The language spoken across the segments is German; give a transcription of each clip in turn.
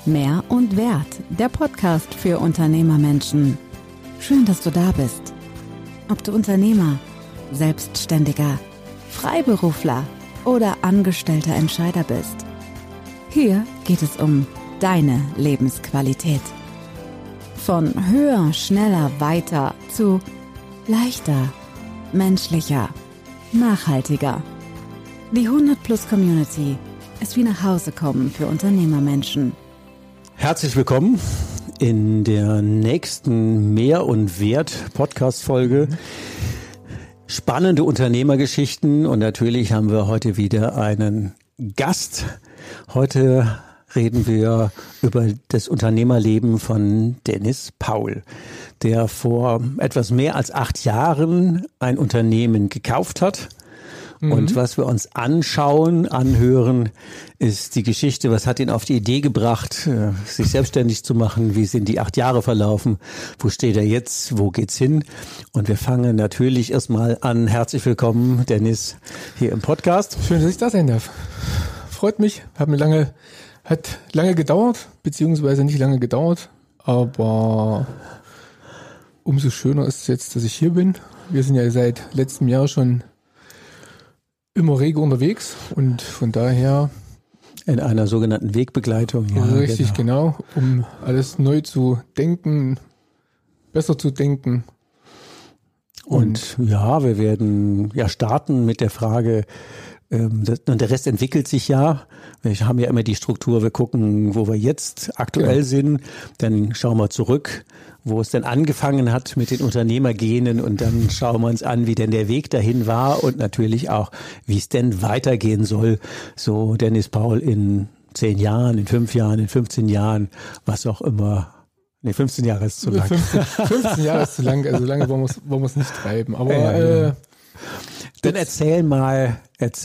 Mehr und Wert, der Podcast für Unternehmermenschen. Schön, dass du da bist. Ob du Unternehmer, Selbstständiger, Freiberufler oder angestellter Entscheider bist. Hier geht es um deine Lebensqualität. Von höher, schneller, weiter zu leichter, menschlicher, nachhaltiger. Die 100+ Community ist wie nach Hause kommen für Unternehmermenschen. Herzlich willkommen in der nächsten Mehr und Wert Podcast-Folge. Spannende Unternehmergeschichten und natürlich haben wir heute wieder einen Gast. Heute reden wir über das Unternehmerleben von Dennis Paul, der vor etwas mehr als 8 Jahren ein Unternehmen gekauft hat. Und was wir uns anschauen, anhören, ist die Geschichte, was hat ihn auf die Idee gebracht, sich selbstständig zu machen, wie sind die 8 Jahre verlaufen, wo steht er jetzt, wo geht's hin? Und wir fangen natürlich erstmal an. Herzlich willkommen, Dennis, hier im Podcast. Schön, dass ich da sein darf. Freut mich, hat lange gedauert, beziehungsweise nicht lange gedauert, aber umso schöner ist es jetzt, dass ich hier bin. Wir sind ja seit letztem Jahr schon immer rege unterwegs und von daher in einer sogenannten Wegbegleitung. Ja, richtig, genau, um alles neu zu denken, besser zu denken. Und ja, wir werden ja starten mit der Frage, und der Rest entwickelt sich ja. Wir haben ja immer die Struktur, wir gucken, wo wir jetzt aktuell sind, dann schauen wir zurück, wo es denn angefangen hat mit den Unternehmergenen und dann schauen wir uns an, wie denn der Weg dahin war und natürlich auch, wie es denn weitergehen soll. So Dennis Paul in 10 Jahren, in 5 Jahren, in 15 Jahren, was auch immer. Nee, 15 Jahre ist zu lang. 15 Jahre ist zu lang, also lange wollen wir es nicht treiben. Aber dann erzähl mal,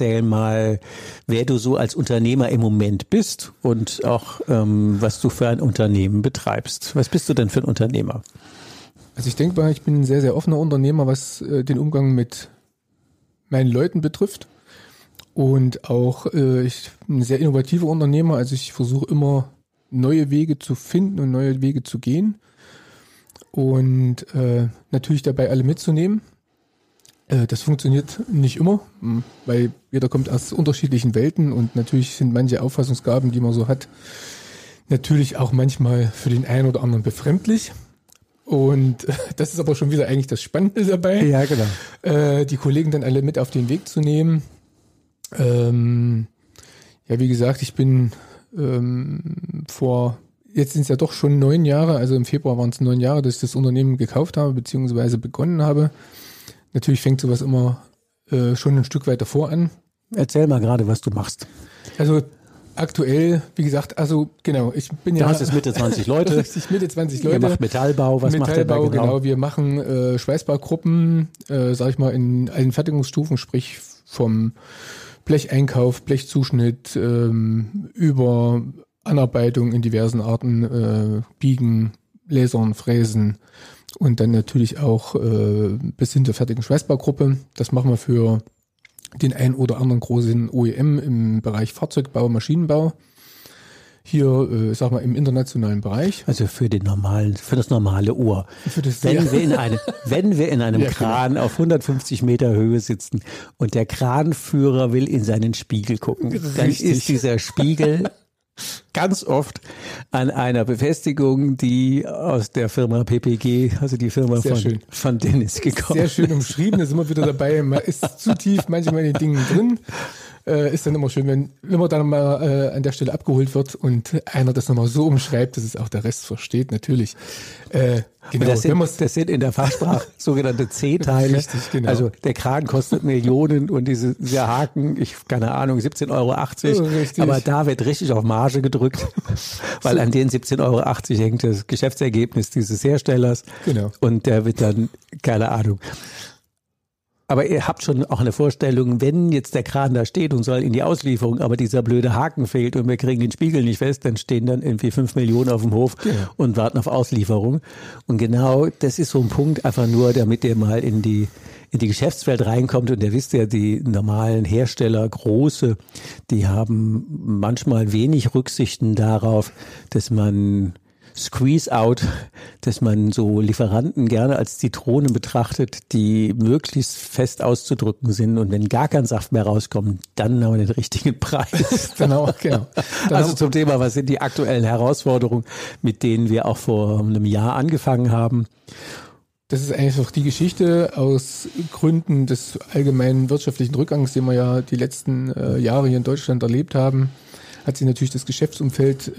wer du so als Unternehmer im Moment bist und auch was du für ein Unternehmen betreibst. Was bist du denn für ein Unternehmer? Also ich denke mal, ich bin ein sehr, sehr offener Unternehmer, was den Umgang mit meinen Leuten betrifft. Und auch ich bin ein sehr innovativer Unternehmer, also ich versuche immer neue Wege zu finden und neue Wege zu gehen. Und natürlich dabei alle mitzunehmen. Das funktioniert nicht immer, weil jeder kommt aus unterschiedlichen Welten und natürlich sind manche Auffassungsgaben, die man so hat, natürlich auch manchmal für den einen oder anderen befremdlich. Und das ist aber schon wieder eigentlich das Spannende dabei. Ja, genau. Die Kollegen dann alle mit auf den Weg zu nehmen. Ja, wie gesagt, ich bin jetzt sind es ja doch schon 9 Jahre, also im Februar waren es 9 Jahre, dass ich das Unternehmen gekauft habe, beziehungsweise begonnen habe. Natürlich fängt sowas immer schon ein Stück weit davor an. Erzähl mal gerade, was du machst. Also aktuell, wie gesagt, also genau, ich bin ja... Du hast jetzt Mitte 20 Leute. Richtig, Mitte 20 Leute. Ihr macht Metallbau, was macht ihr da genau? Wir machen Schweißbaugruppen, sag ich mal, in allen Fertigungsstufen, sprich vom Blecheinkauf, Blechzuschnitt, über Anarbeitung in diversen Arten, Biegen, Lasern, Fräsen. Und dann natürlich auch bis hin zur fertigen Schweißbaugruppe. Das machen wir für den ein oder anderen großen OEM im Bereich Fahrzeugbau, Maschinenbau. Hier, sag mal, im internationalen Bereich. Also für das normale Ohr. Wenn wir in einem ja, Kran auf 150 Meter Höhe sitzen und der Kranführer will in seinen Spiegel gucken, dann ist dieser Spiegel ganz oft an einer Befestigung, die aus der Firma PPG, also die Firma von Dennis gekommen ist. Sehr schön umschrieben, da sind wir wieder dabei. Man ist zu tief manchmal in den Dingen drin. Ist dann immer schön, wenn man dann mal an der Stelle abgeholt wird und einer das nochmal so umschreibt, dass es auch der Rest versteht, natürlich. Genau. Das sind in der Fachsprache sogenannte C-Teile. Richtig, genau. Also der Kragen kostet Millionen und dieser Haken, keine Ahnung, 17,80 €. Aber da wird richtig auf Marge gedrückt, weil an den 17,80 € hängt das Geschäftsergebnis dieses Herstellers. Genau. Und der wird dann, keine Ahnung. Aber ihr habt schon auch eine Vorstellung, wenn jetzt der Kran da steht und soll in die Auslieferung, aber dieser blöde Haken fehlt und wir kriegen den Spiegel nicht fest, dann stehen dann irgendwie 5 Millionen auf dem Hof und warten auf Auslieferung. Und genau das ist so ein Punkt, einfach nur, damit ihr mal in in die Geschäftswelt reinkommt, und ihr wisst ja, die normalen Hersteller, große, die haben manchmal wenig Rücksichten darauf, dass man Squeeze-out, dass man so Lieferanten gerne als Zitronen betrachtet, die möglichst fest auszudrücken sind, und wenn gar kein Saft mehr rauskommt, dann haben wir den richtigen Preis. Genau. Also zum Thema, was sind die aktuellen Herausforderungen, mit denen wir auch vor einem Jahr angefangen haben? Das ist einfach die Geschichte aus Gründen des allgemeinen wirtschaftlichen Rückgangs, den wir ja die letzten Jahre hier in Deutschland erlebt haben, hat sich natürlich das Geschäftsumfeld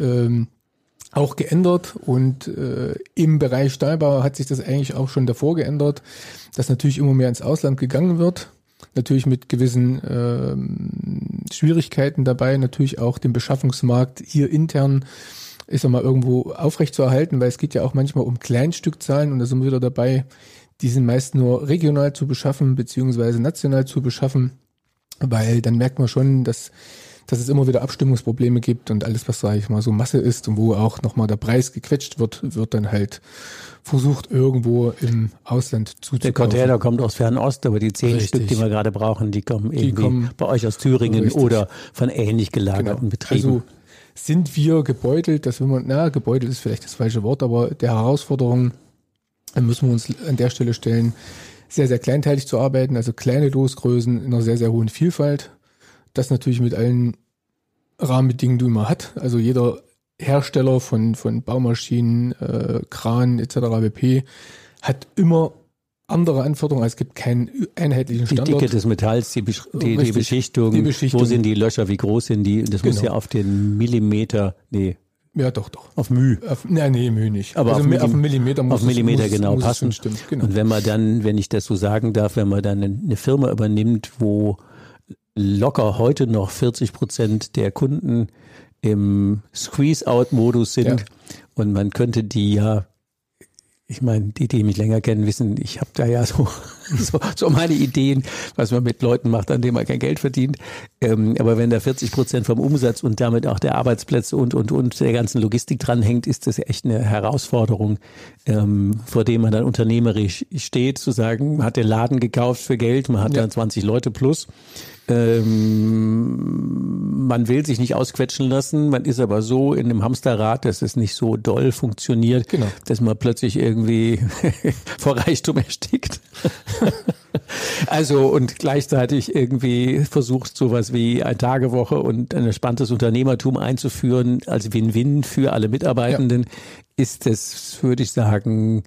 auch geändert, und im Bereich Stahlbau hat sich das eigentlich auch schon davor geändert, dass natürlich immer mehr ins Ausland gegangen wird, natürlich mit gewissen Schwierigkeiten dabei, natürlich auch den Beschaffungsmarkt hier intern ist ja mal irgendwo aufrecht zu erhalten, weil es geht ja auch manchmal um Kleinstückzahlen, und da sind wir wieder dabei, die sind meist nur regional zu beschaffen beziehungsweise national zu beschaffen, weil dann merkt man schon, dass es immer wieder Abstimmungsprobleme gibt, und alles, was, sage ich mal, so Masse ist und wo auch nochmal der Preis gequetscht wird dann halt versucht, irgendwo im Ausland zuzukaufen. Der Container kommt aus Fernost, aber die 10 Stück, die wir gerade brauchen, die kommen bei euch aus Thüringen oder von ähnlich gelagerten Betrieben. Also sind wir gebeutelt, gebeutelt ist vielleicht das falsche Wort, aber der Herausforderung müssen wir uns an der Stelle stellen, sehr, sehr kleinteilig zu arbeiten, also kleine Losgrößen in einer sehr, sehr hohen Vielfalt. Das natürlich mit allen Rahmenbedingungen, die man hat. Also jeder Hersteller von Baumaschinen, Kran etc. pp. hat immer andere Anforderungen. Also es gibt keinen einheitlichen Standard. Die Dicke des Metalls, die Beschichtung, wo sind die Löcher, wie groß sind die? Das muss ja auf den Millimeter, ja, doch. Auf Mühe. Mühe nicht. Aber also auf einen Millimeter muss es genau passen. Stimmen. Genau. Und wenn man dann, wenn ich das so sagen darf, wenn man dann eine Firma übernimmt, wo locker heute noch 40% der Kunden im Squeeze-out-Modus sind, und man könnte die ja, ich meine, die mich länger kennen, wissen, ich habe da ja so meine Ideen, was man mit Leuten macht, an denen man kein Geld verdient. Aber wenn da 40% vom Umsatz und damit auch der Arbeitsplätze und der ganzen Logistik dranhängt, ist das echt eine Herausforderung, vor dem man dann unternehmerisch steht, zu sagen, man hat den Laden gekauft für Geld, man hat dann 20 Leute plus. Man will sich nicht ausquetschen lassen, man ist aber so in einem Hamsterrad, dass es nicht so doll funktioniert, dass man plötzlich irgendwie vor Reichtum erstickt. Also und gleichzeitig irgendwie versucht, sowas wie eine Tagewoche und ein entspanntes Unternehmertum einzuführen als Win-Win für alle Mitarbeitenden, ist das, würde ich sagen,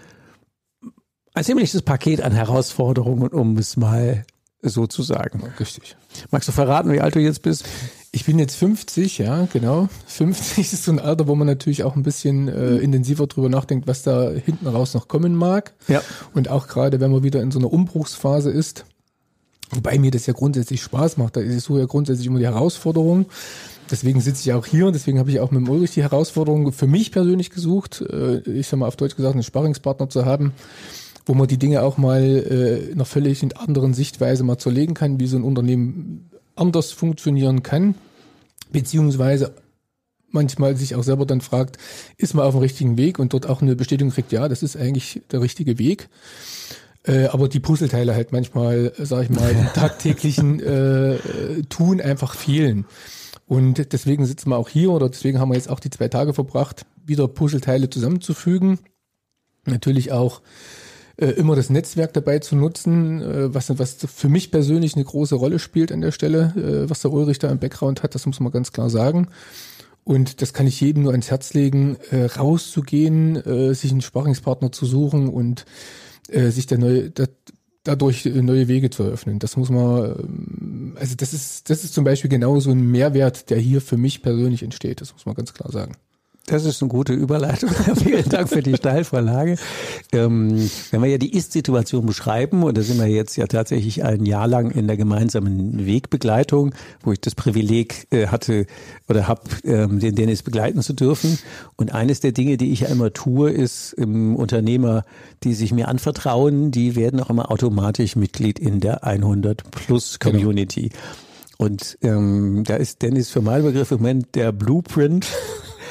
ein ziemliches Paket an Herausforderungen, um es mal so zu sagen. Richtig. Magst du verraten, wie alt du jetzt bist? Ich bin jetzt 50, ja, genau. 50 ist so ein Alter, wo man natürlich auch ein bisschen intensiver drüber nachdenkt, was da hinten raus noch kommen mag. Ja. Und auch gerade, wenn man wieder in so einer Umbruchsphase ist, wobei mir das ja grundsätzlich Spaß macht, da ist so ja grundsätzlich immer die Herausforderung. Deswegen sitze ich auch hier, und deswegen habe ich auch mit dem Ulrich die Herausforderung für mich persönlich gesucht, ich sag mal auf Deutsch gesagt, einen Sparringspartner zu haben, wo man die Dinge auch mal in einer völlig anderen Sichtweise mal zerlegen kann, wie so ein Unternehmen anders funktionieren kann, beziehungsweise manchmal sich auch selber dann fragt, ist man auf dem richtigen Weg, und dort auch eine Bestätigung kriegt, ja, das ist eigentlich der richtige Weg. Aber die Puzzleteile halt manchmal, sag ich mal, im tagtäglichen Tun einfach fehlen. Und deswegen sitzen wir auch hier, oder deswegen haben wir jetzt auch die 2 Tage verbracht, wieder Puzzleteile zusammenzufügen. Natürlich auch immer das Netzwerk dabei zu nutzen, was für mich persönlich eine große Rolle spielt an der Stelle, was der Ulrich da im Background hat, das muss man ganz klar sagen. Und das kann ich jedem nur ans Herz legen, rauszugehen, sich einen Sparringspartner zu suchen und sich dadurch neue Wege zu eröffnen. Das muss man, also das ist zum Beispiel genau so ein Mehrwert, der hier für mich persönlich entsteht. Das muss man ganz klar sagen. Das ist eine gute Überleitung. Vielen Dank für die Steilvorlage. Wenn wir ja die Ist-Situation beschreiben, und da sind wir jetzt ja tatsächlich ein Jahr lang in der gemeinsamen Wegbegleitung, wo ich das Privileg hatte oder habe, den Dennis begleiten zu dürfen. Und eines der Dinge, die ich ja immer tue, ist Unternehmer, die sich mir anvertrauen, die werden auch immer automatisch Mitglied in der 100-Plus-Community. Genau. Und da ist Dennis für meine Begriffe im Moment der Blueprint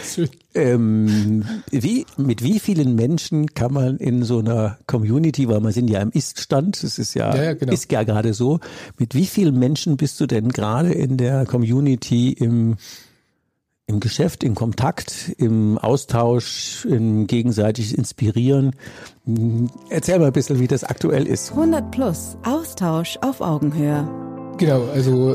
Mit wie vielen Menschen kann man in so einer Community, weil wir sind ja im Ist-Stand, das ist ja, genau. Ist ja gerade so, mit wie vielen Menschen bist du denn gerade in der Community im Geschäft, im Kontakt, im Austausch, im gegenseitig Inspirieren? Erzähl mal ein bisschen, wie das aktuell ist. 100 Plus, Austausch auf Augenhöhe. Genau, also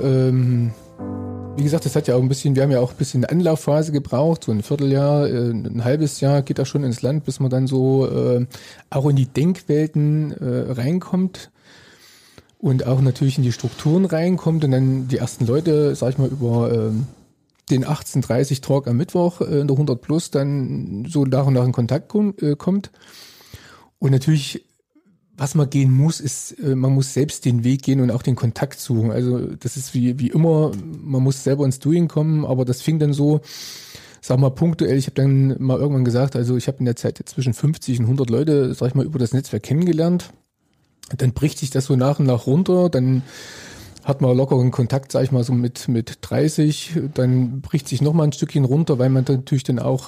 wie gesagt, das hat ja auch wir haben ja auch ein bisschen eine Anlaufphase gebraucht, so ein Vierteljahr, ein halbes Jahr geht das schon ins Land, bis man dann so auch in die Denkwelten reinkommt und auch natürlich in die Strukturen reinkommt und dann die ersten Leute, sag ich mal, über den 18:30 Talk am Mittwoch in der 100 Plus dann so nach und nach in Kontakt kommt. Und natürlich, was man gehen muss, ist, man muss selbst den Weg gehen und auch den Kontakt suchen. Also das ist wie immer, man muss selber ins Doing kommen, aber das fing dann so, sag mal, punktuell. Ich habe dann mal irgendwann gesagt, also ich habe in der Zeit jetzt zwischen 50 und 100 Leute, sag ich mal, über das Netzwerk kennengelernt. Dann bricht sich das so nach und nach runter, dann hat man lockeren Kontakt, sag ich mal, so mit 30, dann bricht sich nochmal ein Stückchen runter, weil man natürlich dann auch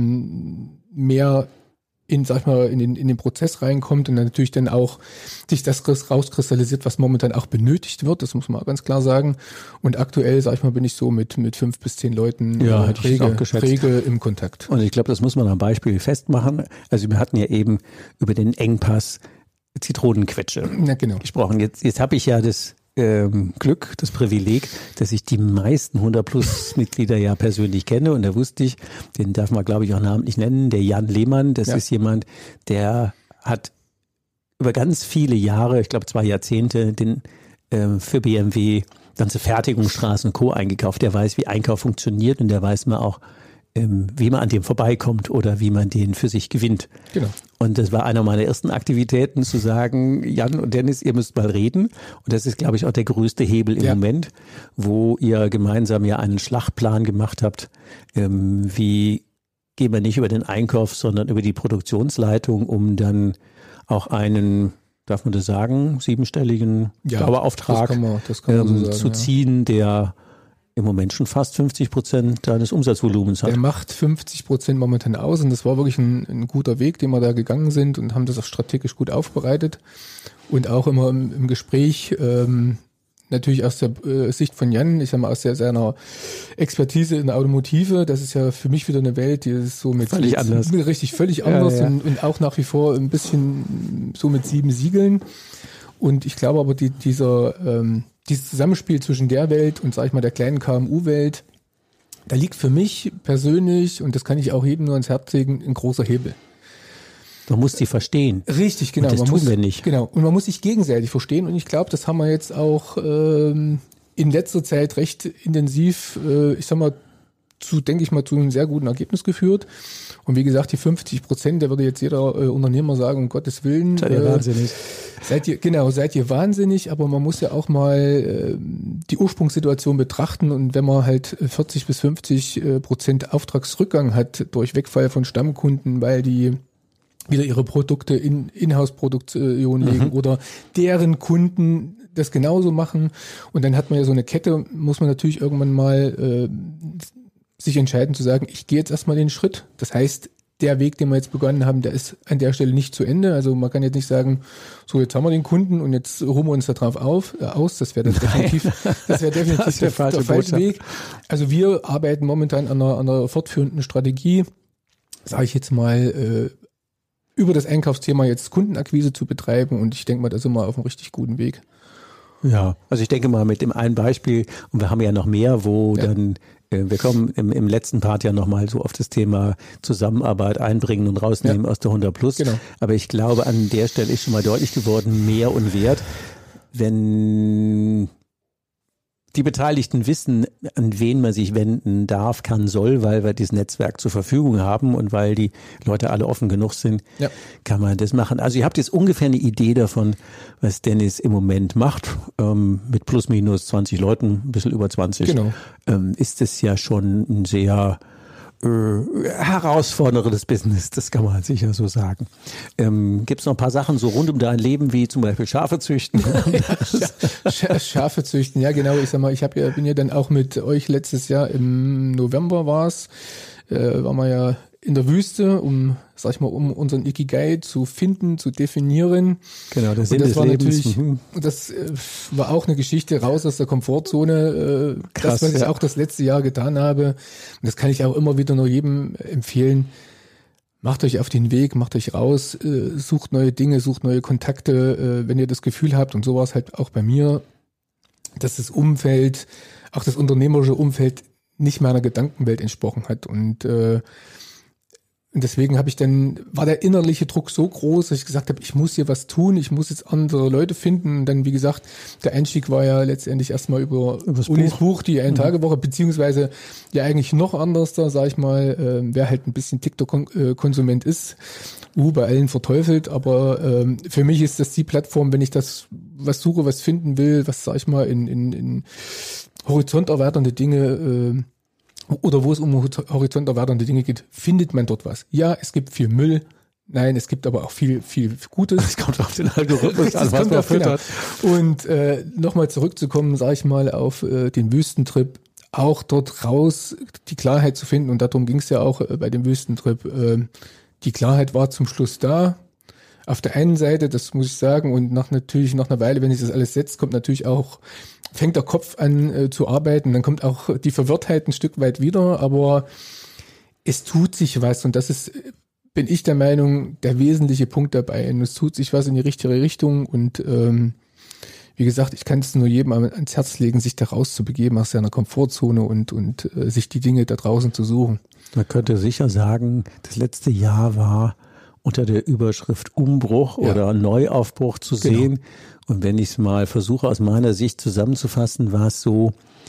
mehr in den Prozess reinkommt und dann natürlich dann auch sich das rauskristallisiert, was momentan auch benötigt wird, das muss man auch ganz klar sagen. Und aktuell, sag ich mal, bin ich so mit 5 bis 10 Leuten rege im Kontakt. Und ich glaube, das muss man am Beispiel festmachen. Also wir hatten ja eben über den Engpass Zitronenquetsche gesprochen. Jetzt habe ich ja das Glück, das Privileg, dass ich die meisten 100-Plus-Mitglieder ja persönlich kenne und da wusste ich, den darf man glaube ich auch namentlich nennen, der Jan Lehmann, das ist jemand, der hat über ganz viele Jahre, ich glaube 2 Jahrzehnte, für BMW ganze Fertigungsstraßen und Co. eingekauft. Der weiß, wie Einkauf funktioniert und der weiß man auch, wie man an dem vorbeikommt oder wie man den für sich gewinnt. Genau. Und das war einer meiner ersten Aktivitäten, zu sagen, Jan und Dennis, ihr müsst mal reden. Und das ist, glaube ich, auch der größte Hebel im Moment, wo ihr gemeinsam ja einen Schlachtplan gemacht habt. Wie gehen wir nicht über den Einkauf, sondern über die Produktionsleitung, um dann auch einen, darf man das sagen, 7-stelligen Dauerauftrag das kann man so sagen, zu ziehen, der im Moment schon fast 50% deines Umsatzvolumens hat. Der macht 50% momentan aus und das war wirklich ein guter Weg, den wir da gegangen sind und haben das auch strategisch gut aufbereitet und auch immer im Gespräch, natürlich aus der Sicht von Jan, ich sag mal aus seiner Expertise in der Automotive, das ist ja für mich wieder eine Welt, die ist so mit völlig anders. Richtig, völlig anders und auch nach wie vor ein bisschen so mit 7 Siegeln. Und ich glaube aber, dieses Zusammenspiel zwischen der Welt und, sag ich mal, der kleinen KMU-Welt, da liegt für mich persönlich, und das kann ich auch jedem nur ans Herz legen, ein großer Hebel. Man muss sie verstehen. Richtig, genau. Und das tun wir nicht. Genau. Und man muss sich gegenseitig verstehen. Und ich glaube, das haben wir jetzt auch in letzter Zeit recht intensiv, denke ich mal, zu einem sehr guten Ergebnis geführt. Und wie gesagt, die 50%, da würde jetzt jeder Unternehmer sagen, um Gottes Willen. Seid ihr wahnsinnig. Seid ihr wahnsinnig, aber man muss ja auch mal die Ursprungssituation betrachten. Und wenn man halt 40 bis 50% Auftragsrückgang hat durch Wegfall von Stammkunden, weil die wieder ihre Produkte in Inhouse-Produktion legen oder deren Kunden das genauso machen. Und dann hat man ja so eine Kette, muss man natürlich irgendwann mal sich entscheiden zu sagen, ich gehe jetzt erstmal den Schritt. Das heißt, der Weg, den wir jetzt begonnen haben, der ist an der Stelle nicht zu Ende. Also man kann jetzt nicht sagen, so jetzt haben wir den Kunden und jetzt ruhen wir uns da drauf aus. Das wäre definitiv der falsche Weg. Also wir arbeiten momentan an einer fortführenden Strategie, sage ich jetzt mal, über das Einkaufsthema jetzt Kundenakquise zu betreiben und ich denke mal, da sind wir auf einem richtig guten Weg. Ja, also ich denke mal mit dem einen Beispiel, und wir haben ja noch mehr, wo dann, wir kommen im letzten Part ja nochmal so auf das Thema Zusammenarbeit einbringen und rausnehmen aus der 100 Plus. Genau. Aber ich glaube, an der Stelle ist schon mal deutlich geworden, mehr und wert, wenn die Beteiligten wissen, an wen man sich wenden darf, kann, soll, weil wir dieses Netzwerk zur Verfügung haben und weil die Leute alle offen genug sind, kann man das machen. Also ihr habt jetzt ungefähr eine Idee davon, was Dennis im Moment macht, mit plus minus 20 Leuten, ein bisschen über 20. Genau. Ist es ja schon ein sehr herausforderndes Business, das kann man sicher so sagen. Gibt es noch ein paar Sachen so rund um dein Leben, wie zum Beispiel Schafe züchten? Schafe züchten, ja genau. Ich sag mal, bin ja dann auch mit euch letztes Jahr im November war's, waren wir ja in der Wüste, um unseren Ikigai zu finden, zu definieren. Genau, der Sinn das des war Lebens. natürlich, das war auch eine Geschichte raus aus der Komfortzone. Krass, das, was ich auch das letzte Jahr getan habe. Und das kann ich auch immer wieder nur jedem empfehlen. Macht euch auf den Weg, macht euch raus, sucht neue Dinge, sucht neue Kontakte, wenn ihr das Gefühl habt, und so war es halt auch bei mir, dass das Umfeld, auch das unternehmerische Umfeld, nicht meiner Gedankenwelt entsprochen hat. Und deswegen war der innerliche Druck so groß, dass ich gesagt habe, ich muss hier was tun, ich muss jetzt andere Leute finden. Und dann, wie gesagt, der Einstieg war ja letztendlich erstmal über Ulis Buch, die Ein-Tage-Woche, beziehungsweise ja eigentlich noch anders da, sag ich mal, wer halt ein bisschen TikTok-Konsument ist, bei allen verteufelt. Aber für mich ist das die Plattform, wenn ich das was suche, was finden will, was, sag ich mal, in horizonterweiternde Dinge oder wo es um horizonterweiternde Dinge geht, findet man dort was. Ja, es gibt viel Müll. Nein, es gibt aber auch viel Gutes. Es kommt auf den Algorithmus an, was man füttert. Und nochmal zurückzukommen, sage ich mal, auf den Wüstentrip, auch dort raus die Klarheit zu finden. Und darum ging es ja auch bei dem Wüstentrip. Die Klarheit war zum Schluss da. Auf der einen Seite, das muss ich sagen, und natürlich nach einer Weile, wenn sich das alles setzt, fängt der Kopf an zu arbeiten, dann kommt auch die Verwirrtheit ein Stück weit wieder, aber es tut sich was, und das ist, bin ich der Meinung, der wesentliche Punkt dabei. Und es tut sich was in die richtige Richtung, und wie gesagt, ich kann es nur jedem ans Herz legen, sich da rauszubegeben aus seiner Komfortzone und sich die Dinge da draußen zu suchen. Man könnte sicher sagen, das letzte Jahr war unter der Überschrift Umbruch oder Neuaufbruch zu sehen. Und wenn ich es mal versuche, aus meiner Sicht zusammenzufassen, war es so,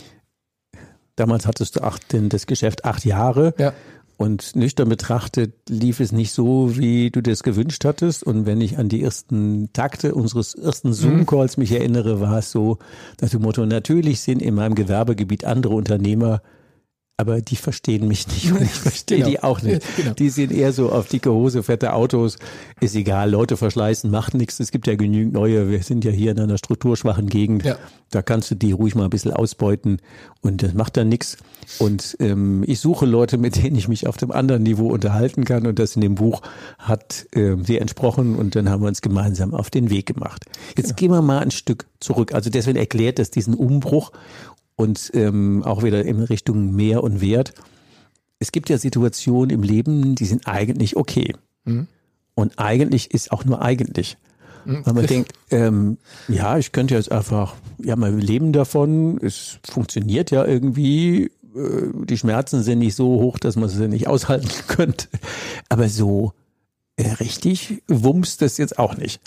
damals hattest du das Geschäft 8 Jahre. Ja. Und nüchtern betrachtet lief es nicht so, wie du das gewünscht hattest. Und wenn ich an die ersten Takte unseres ersten Zoom-Calls mich erinnere, war es so, dass dem Motto, natürlich sind in meinem Gewerbegebiet andere Unternehmer, aber die verstehen mich nicht und ich verstehe die auch nicht. Genau. Die sind eher so auf dicke Hose, fette Autos, ist egal, Leute verschleißen, macht nichts. Es gibt ja genügend neue, wir sind ja hier in einer strukturschwachen Gegend, da kannst du die ruhig mal ein bisschen ausbeuten und das macht dann nichts. Und ich suche Leute, mit denen ich mich auf dem anderen Niveau unterhalten kann, und das in dem Buch hat sehr entsprochen, und dann haben wir uns gemeinsam auf den Weg gemacht. Jetzt gehen wir mal ein Stück zurück. Also deswegen erklärt das diesen Umbruch. Und auch wieder in Richtung Mehr und Wert. Es gibt ja Situationen im Leben, die sind eigentlich okay. Und eigentlich ist auch nur eigentlich. Weil man denkt, ich könnte jetzt einfach, wir leben davon, es funktioniert ja irgendwie, die Schmerzen sind nicht so hoch, dass man sie nicht aushalten könnte. Aber so richtig wumms das jetzt auch nicht.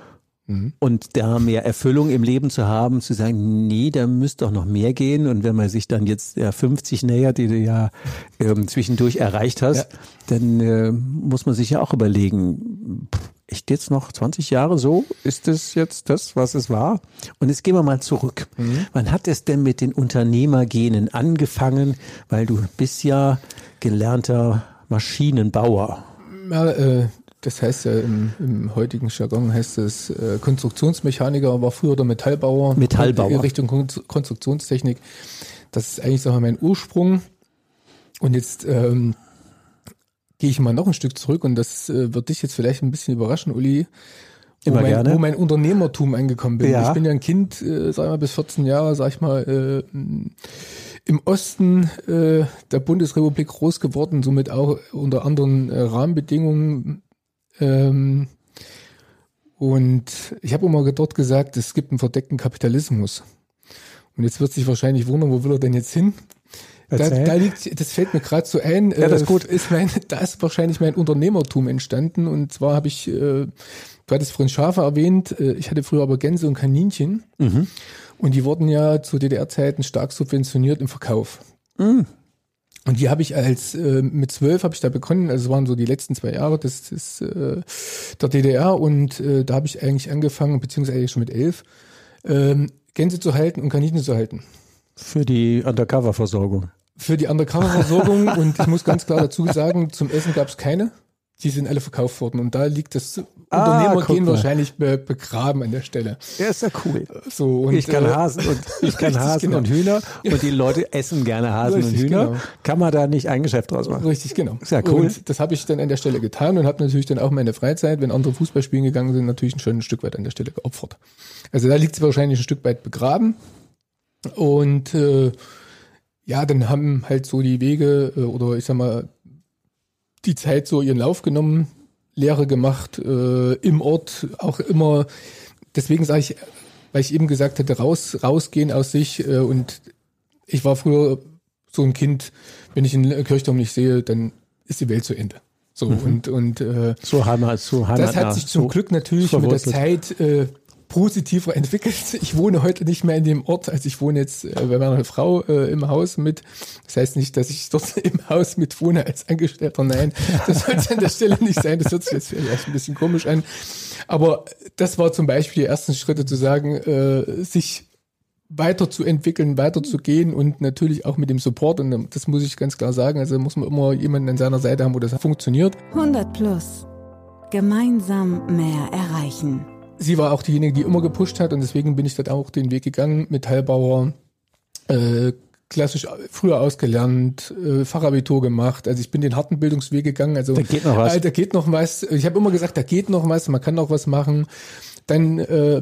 Und da mehr Erfüllung im Leben zu haben, zu sagen, nee, da müsste doch noch mehr gehen. Und wenn man sich dann jetzt 50 nähert, die du ja zwischendurch erreicht hast, dann muss man sich ja auch überlegen, echt jetzt noch 20 Jahre so? Ist das jetzt das, was es war? Und jetzt gehen wir mal zurück. Wann hat es denn mit den Unternehmergenen angefangen? Weil du bist ja gelernter Maschinenbauer. Ja, das heißt ja im heutigen Jargon heißt es Konstruktionsmechaniker, war früher der Metallbauer. In Richtung Konstruktionstechnik. Das ist eigentlich, mein Ursprung. Und jetzt gehe ich mal noch ein Stück zurück, und das wird dich jetzt vielleicht ein bisschen überraschen, Uli. Wo mein Unternehmertum angekommen bin. Ja. Ich bin ja ein Kind, bis 14 Jahre, im Osten der Bundesrepublik groß geworden, somit auch unter anderen Rahmenbedingungen. Und ich habe immer dort gesagt, es gibt einen verdeckten Kapitalismus. Und jetzt wird sich wahrscheinlich wundern, wo will er denn jetzt hin? Da liegt, das fällt mir gerade so ein, das ist gut. Da ist wahrscheinlich mein Unternehmertum entstanden. Und zwar habe ich, du hattest vorhin Schafe erwähnt, ich hatte früher aber Gänse und Kaninchen. Und die wurden ja zu DDR-Zeiten stark subventioniert im Verkauf. Und die habe ich mit 12 habe ich da begonnen, also es waren so die letzten 2 Jahre der DDR, und da habe ich eigentlich angefangen, beziehungsweise schon mit 11, Gänse zu halten und Kaninchen zu halten. Für die Undercover-Versorgung. Und ich muss ganz klar dazu sagen, zum Essen gab es keine. die sind alle verkauft worden. Und da liegt das Unternehmergehen mal. wahrscheinlich begraben an der Stelle. Ja, ist ja cool. So, und, Ich kann Hasen und Hühner und die Leute essen gerne Hasen und Hühner. Genau. Kann man da nicht ein Geschäft draus machen? Richtig, genau. Ist ja cool. Und das habe ich dann an der Stelle getan und habe natürlich dann auch meine Freizeit, wenn andere Fußball spielen gegangen sind, natürlich schon ein Stück weit an der Stelle geopfert. Also da liegt es wahrscheinlich ein Stück weit begraben. Und dann haben halt so die Wege oder ich sag mal die Zeit so ihren Lauf genommen, Lehre gemacht, im Ort auch immer, deswegen sage ich, weil ich eben gesagt hatte, rausgehen aus sich und ich war früher so ein Kind, wenn ich einen Kirchturm nicht sehe, dann ist die Welt zu Ende. So und So Heimat. Das hat sich zum Glück natürlich mit der Zeit positiver entwickelt. Ich wohne heute nicht mehr in dem Ort, also ich wohne jetzt bei meiner Frau im Haus mit. Das heißt nicht, dass ich dort im Haus mit wohne als Angestellter. Nein, das sollte an der Stelle nicht sein. Das hört sich jetzt vielleicht ein bisschen komisch an. Aber das war zum Beispiel die ersten Schritte zu sagen, sich weiterzuentwickeln, weiterzugehen und natürlich auch mit dem Support. Und das muss ich ganz klar sagen. Also muss man immer jemanden an seiner Seite haben, wo das funktioniert. 100+. Gemeinsam mehr erreichen. Sie war auch diejenige, die immer gepusht hat und deswegen bin ich dort auch den Weg gegangen, Metallbauer, klassisch früher ausgelernt, Fachabitur gemacht. Also ich bin den harten Bildungsweg gegangen. Also da geht noch was. Da geht noch was. Ich habe immer gesagt, da geht noch was, man kann noch was machen. Dann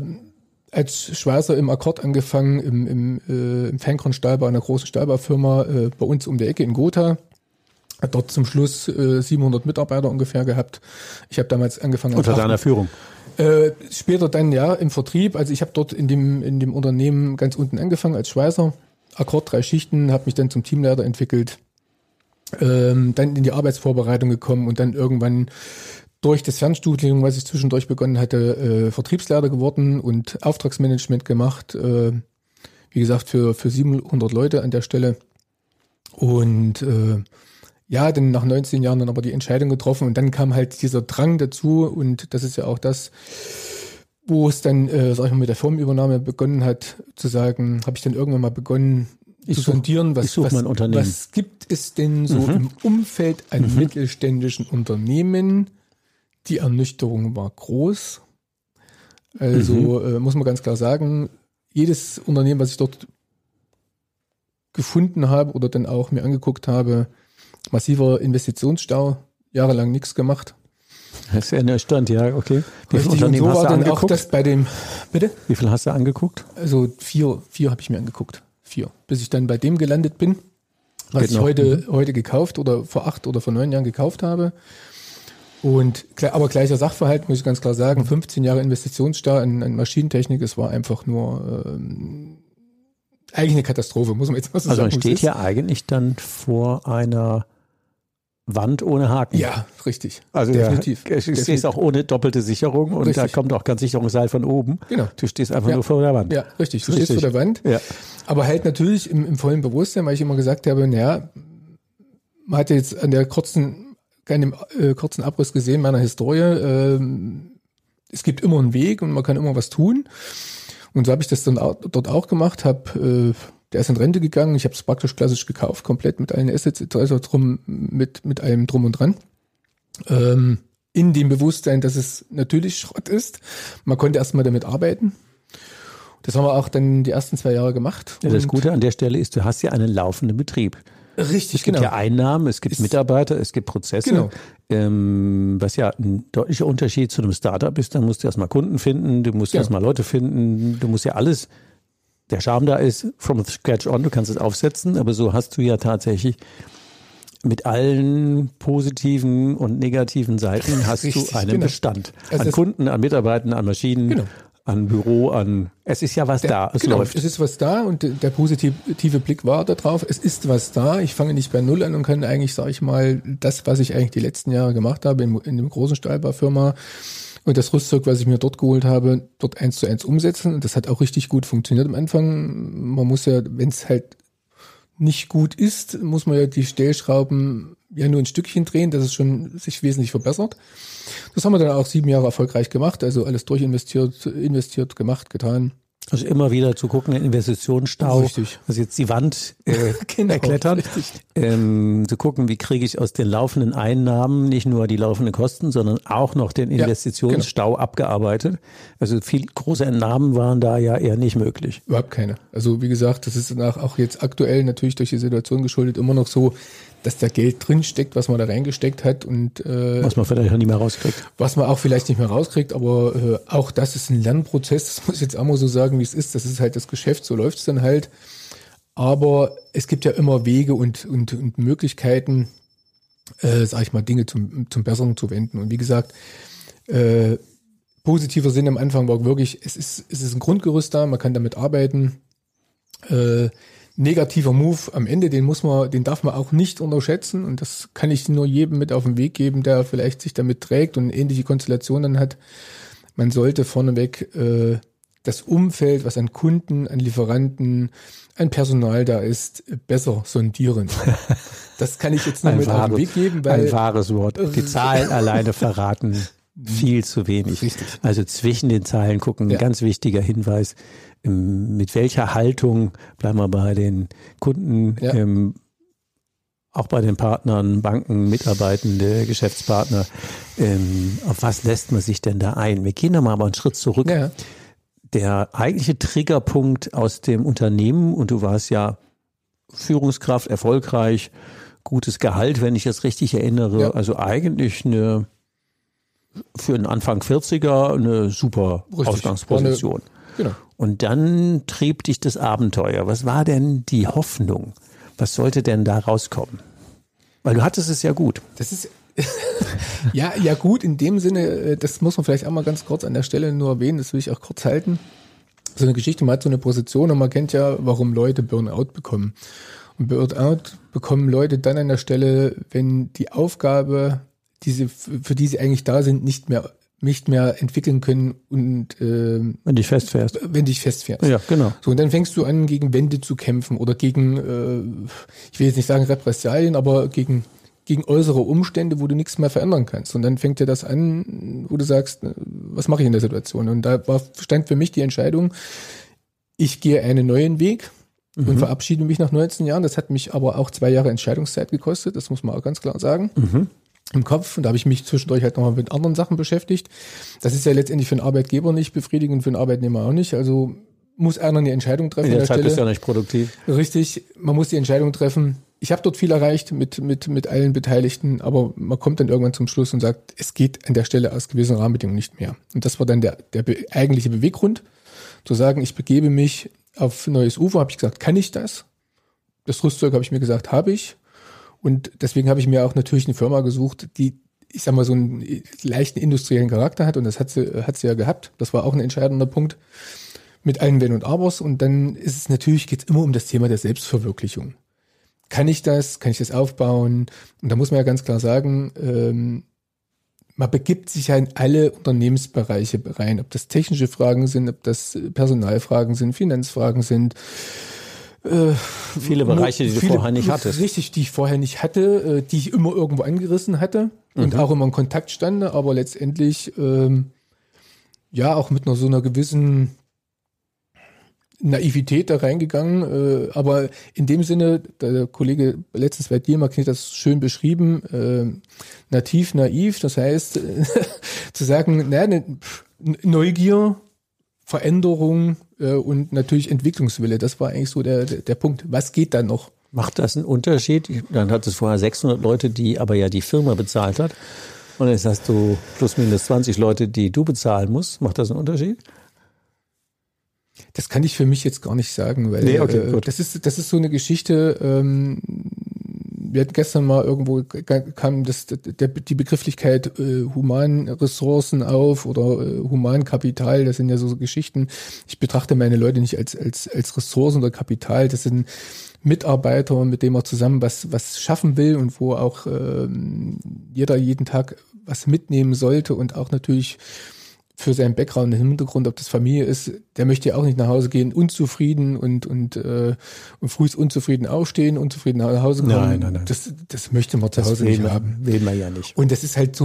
als Schweißer im Akkord angefangen, im Fänkron Stahlbau, einer großen Stahlbaufirma bei uns um die Ecke in Gotha. Hat dort zum Schluss 700 Mitarbeiter ungefähr gehabt. Ich habe damals angefangen. Unter deiner Führung? Später dann im Vertrieb. Also ich habe dort in dem Unternehmen ganz unten angefangen als Schweißer. Akkord 3 Schichten, habe mich dann zum Teamleiter entwickelt. Dann in die Arbeitsvorbereitung gekommen und dann irgendwann durch das Fernstudium, was ich zwischendurch begonnen hatte, Vertriebsleiter geworden und Auftragsmanagement gemacht. Wie gesagt, für 700 Leute an der Stelle. Und dann nach 19 Jahren dann aber die Entscheidung getroffen und dann kam halt dieser Drang dazu und das ist ja auch das, wo es dann, sag ich mal, mit der Firmenübernahme begonnen hat, zu sagen, habe ich dann irgendwann mal begonnen zu sondieren, was gibt es denn so im Umfeld an mittelständischen Unternehmen? Die Ernüchterung war groß. Also muss man ganz klar sagen, jedes Unternehmen, was ich dort gefunden habe oder dann auch mir angeguckt habe, massiver Investitionsstau, jahrelang nichts gemacht. Das ist ja ernüchternd, ja, okay. Wie viele Unternehmen hast du angeguckt? Auch das bei dem, bitte? Wie viel hast du angeguckt? Also 4 habe ich mir angeguckt. 4. Bis ich dann bei dem gelandet bin, was ich heute gekauft oder vor 8 oder vor 9 Jahren gekauft habe. Und aber gleicher Sachverhalt, muss ich ganz klar sagen, 15 Jahre Investitionsstau an Maschinentechnik, es war einfach nur eigentlich eine Katastrophe, muss man jetzt mal so sagen. Also man steht ja eigentlich dann vor einer Wand ohne Haken. Ja, richtig. Also definitiv. Du stehst auch ohne doppelte Sicherung und richtig. Da kommt auch kein Sicherungsseil von oben. Genau. Du stehst einfach nur vor der Wand. Ja, richtig. Du stehst vor der Wand. Ja. Aber halt natürlich im vollen Bewusstsein, weil ich immer gesagt habe, man hat jetzt an der kurzen Abriss gesehen meiner Historie, es gibt immer einen Weg und man kann immer was tun. Und so habe ich das dann dort auch gemacht, der ist in Rente gegangen, ich habe es praktisch klassisch gekauft, komplett mit allen Assets, also mit allem drum und dran. In dem Bewusstsein, dass es natürlich Schrott ist. Man konnte erstmal damit arbeiten. Das haben wir auch dann die ersten 2 Jahre gemacht. Ja, das Gute an der Stelle ist, du hast ja einen laufenden Betrieb. Richtig, es gibt ja Einnahmen, es gibt Mitarbeiter, es gibt Prozesse, was ja ein deutlicher Unterschied zu einem Startup ist. Dann musst du erstmal Kunden finden, du musst erstmal Leute finden, du musst ja alles, der Charme da ist, from scratch on, du kannst es aufsetzen, aber so hast du ja tatsächlich mit allen positiven und negativen Seiten hast du einen Bestand. An Kunden, an Mitarbeitern, an Maschinen, an Büro, es ist ja was da, es läuft. Es ist was da und der positive Blick war da drauf, es ist was da, ich fange nicht bei Null an und kann eigentlich, sage ich mal, das, was ich eigentlich die letzten Jahre gemacht habe in dem großen Stahlbaufirma und das Rüstzeug, was ich mir dort geholt habe, dort 1:1 umsetzen und das hat auch richtig gut funktioniert am Anfang. Man muss ja, wenn es halt nicht gut ist, muss man ja die Stellschrauben ja nur ein Stückchen drehen, dass es schon sich wesentlich verbessert. Das haben wir dann auch 7 Jahre erfolgreich gemacht, also alles durchinvestiert, gemacht, getan. Also immer wieder zu gucken, den Investitionsstau, Richtig. also jetzt die Wand Genau, erklettern, richtig. zu gucken, wie kriege ich aus den laufenden Einnahmen nicht nur die laufenden Kosten, sondern auch noch den Investitionsstau abgearbeitet. Also viel große Entnahmen waren da ja eher nicht möglich. Überhaupt keine. Also wie gesagt, das ist auch jetzt aktuell natürlich durch die Situation geschuldet immer noch so, dass da Geld drin steckt, was man da reingesteckt hat und was man vielleicht auch nicht mehr rauskriegt. was man auch vielleicht nicht mehr rauskriegt, aber auch das ist ein Lernprozess, das muss ich jetzt auch mal so sagen, wie es ist. Das ist halt das Geschäft, so läuft es dann halt. Aber es gibt ja immer Wege und Möglichkeiten, sag ich mal, Dinge zum Besseren zu wenden. Und wie gesagt, positiver Sinn am Anfang war wirklich, es ist ein Grundgerüst da, man kann damit arbeiten. Negativer Move am Ende, den darf man auch nicht unterschätzen und das kann ich nur jedem mit auf den Weg geben, der vielleicht sich damit trägt und ähnliche Konstellationen hat. Man sollte vorneweg das Umfeld, was an Kunden, an Lieferanten, an Personal da ist, besser sondieren. Das kann ich jetzt nur mit auf den Weg geben, weil ein wahres Wort. Die Zahlen alleine verraten viel zu wenig. Richtig. Also zwischen den Zeilen gucken, ein ganz wichtiger Hinweis. Mit welcher Haltung, bleiben wir bei den Kunden, auch bei den Partnern, Banken, Mitarbeitende, Geschäftspartner, auf was lässt man sich denn da ein? Wir gehen nochmal aber einen Schritt zurück. Ja. Der eigentliche Triggerpunkt aus dem Unternehmen, und du warst ja Führungskraft, erfolgreich, gutes Gehalt, wenn ich das richtig erinnere, also eigentlich für einen Anfang 40er eine super Ausgangsposition. Genau. Und dann trieb dich das Abenteuer. Was war denn die Hoffnung? Was sollte denn da rauskommen? Weil du hattest es ja gut. Das ist ja gut in dem Sinne, das muss man vielleicht auch mal ganz kurz an der Stelle nur erwähnen, das will ich auch kurz halten. So eine Geschichte, man hat so eine Position und man kennt ja, warum Leute Burnout bekommen. Und Burnout bekommen Leute dann an der Stelle, wenn die Aufgabe, für die sie eigentlich da sind, nicht mehr entwickeln können und wenn dich festfährst. Ja, genau. So, und dann fängst du an, gegen Wände zu kämpfen oder gegen, ich will jetzt nicht sagen Repressalien, aber gegen äußere Umstände, wo du nichts mehr verändern kannst. Und dann fängt dir das an, wo du sagst, was mache ich in der Situation? Und da stand für mich die Entscheidung, ich gehe einen neuen Weg und verabschiede mich nach 19 Jahren. Das hat mich aber auch 2 Jahre Entscheidungszeit gekostet, das muss man auch ganz klar sagen. Im Kopf und da habe ich mich zwischendurch halt nochmal mit anderen Sachen beschäftigt. Das ist ja letztendlich für einen Arbeitgeber nicht befriedigend, für einen Arbeitnehmer auch nicht. Also muss einer eine Entscheidung treffen. In der Zeit bist du ja nicht produktiv. Richtig, man muss die Entscheidung treffen. Ich habe dort viel erreicht mit allen Beteiligten, aber man kommt dann irgendwann zum Schluss und sagt, es geht an der Stelle aus gewissen Rahmenbedingungen nicht mehr. Und das war dann der eigentliche Beweggrund, zu sagen, ich begebe mich auf neues Ufer. Habe ich gesagt, kann ich das? Das Rüstzeug habe ich mir gesagt, habe ich. Und deswegen habe ich mir auch natürlich eine Firma gesucht, die, ich sag mal, so einen leichten industriellen Charakter hat. Und das hat sie ja gehabt. Das war auch ein entscheidender Punkt mit allen Wenn und Abers. Und dann ist es natürlich, geht's immer um das Thema der Selbstverwirklichung. Kann ich das aufbauen? Und da muss man ja ganz klar sagen, man begibt sich ja in alle Unternehmensbereiche rein. Ob das technische Fragen sind, ob das Personalfragen sind, Finanzfragen sind. Viele Bereiche, die du vorher nicht hattest. Richtig, die ich vorher nicht hatte, die ich immer irgendwo angerissen hatte und auch immer in Kontakt stand, aber letztendlich auch mit so einer gewissen Naivität da reingegangen. Aber in dem Sinne, der Kollege letztens bei dir, Mark, hat das schön beschrieben, naiv, das heißt zu sagen, Neugier, Veränderung und natürlich Entwicklungswille. Das war eigentlich so der Punkt. Was geht da noch? Macht das einen Unterschied? Dann hat es vorher 600 Leute, die aber ja die Firma bezahlt hat. Und jetzt hast du plus minus 20 Leute, die du bezahlen musst. Macht das einen Unterschied? Das kann ich für mich jetzt gar nicht sagen, weil das ist so eine Geschichte. Wir hatten gestern mal irgendwo kam die Begrifflichkeit Humanressourcen auf oder Humankapital. Das sind ja so Geschichten. Ich betrachte meine Leute nicht als Ressourcen oder Kapital. Das sind Mitarbeiter, mit denen man zusammen was schaffen will und wo auch jeder jeden Tag was mitnehmen sollte und auch natürlich für seinen Background im Hintergrund, ob das Familie ist, der möchte ja auch nicht nach Hause gehen, unzufrieden und früh unzufrieden aufstehen, unzufrieden nach Hause kommen. Nein. Das möchte man zu Hause nicht haben. Will man ja nicht. Und das ist halt so,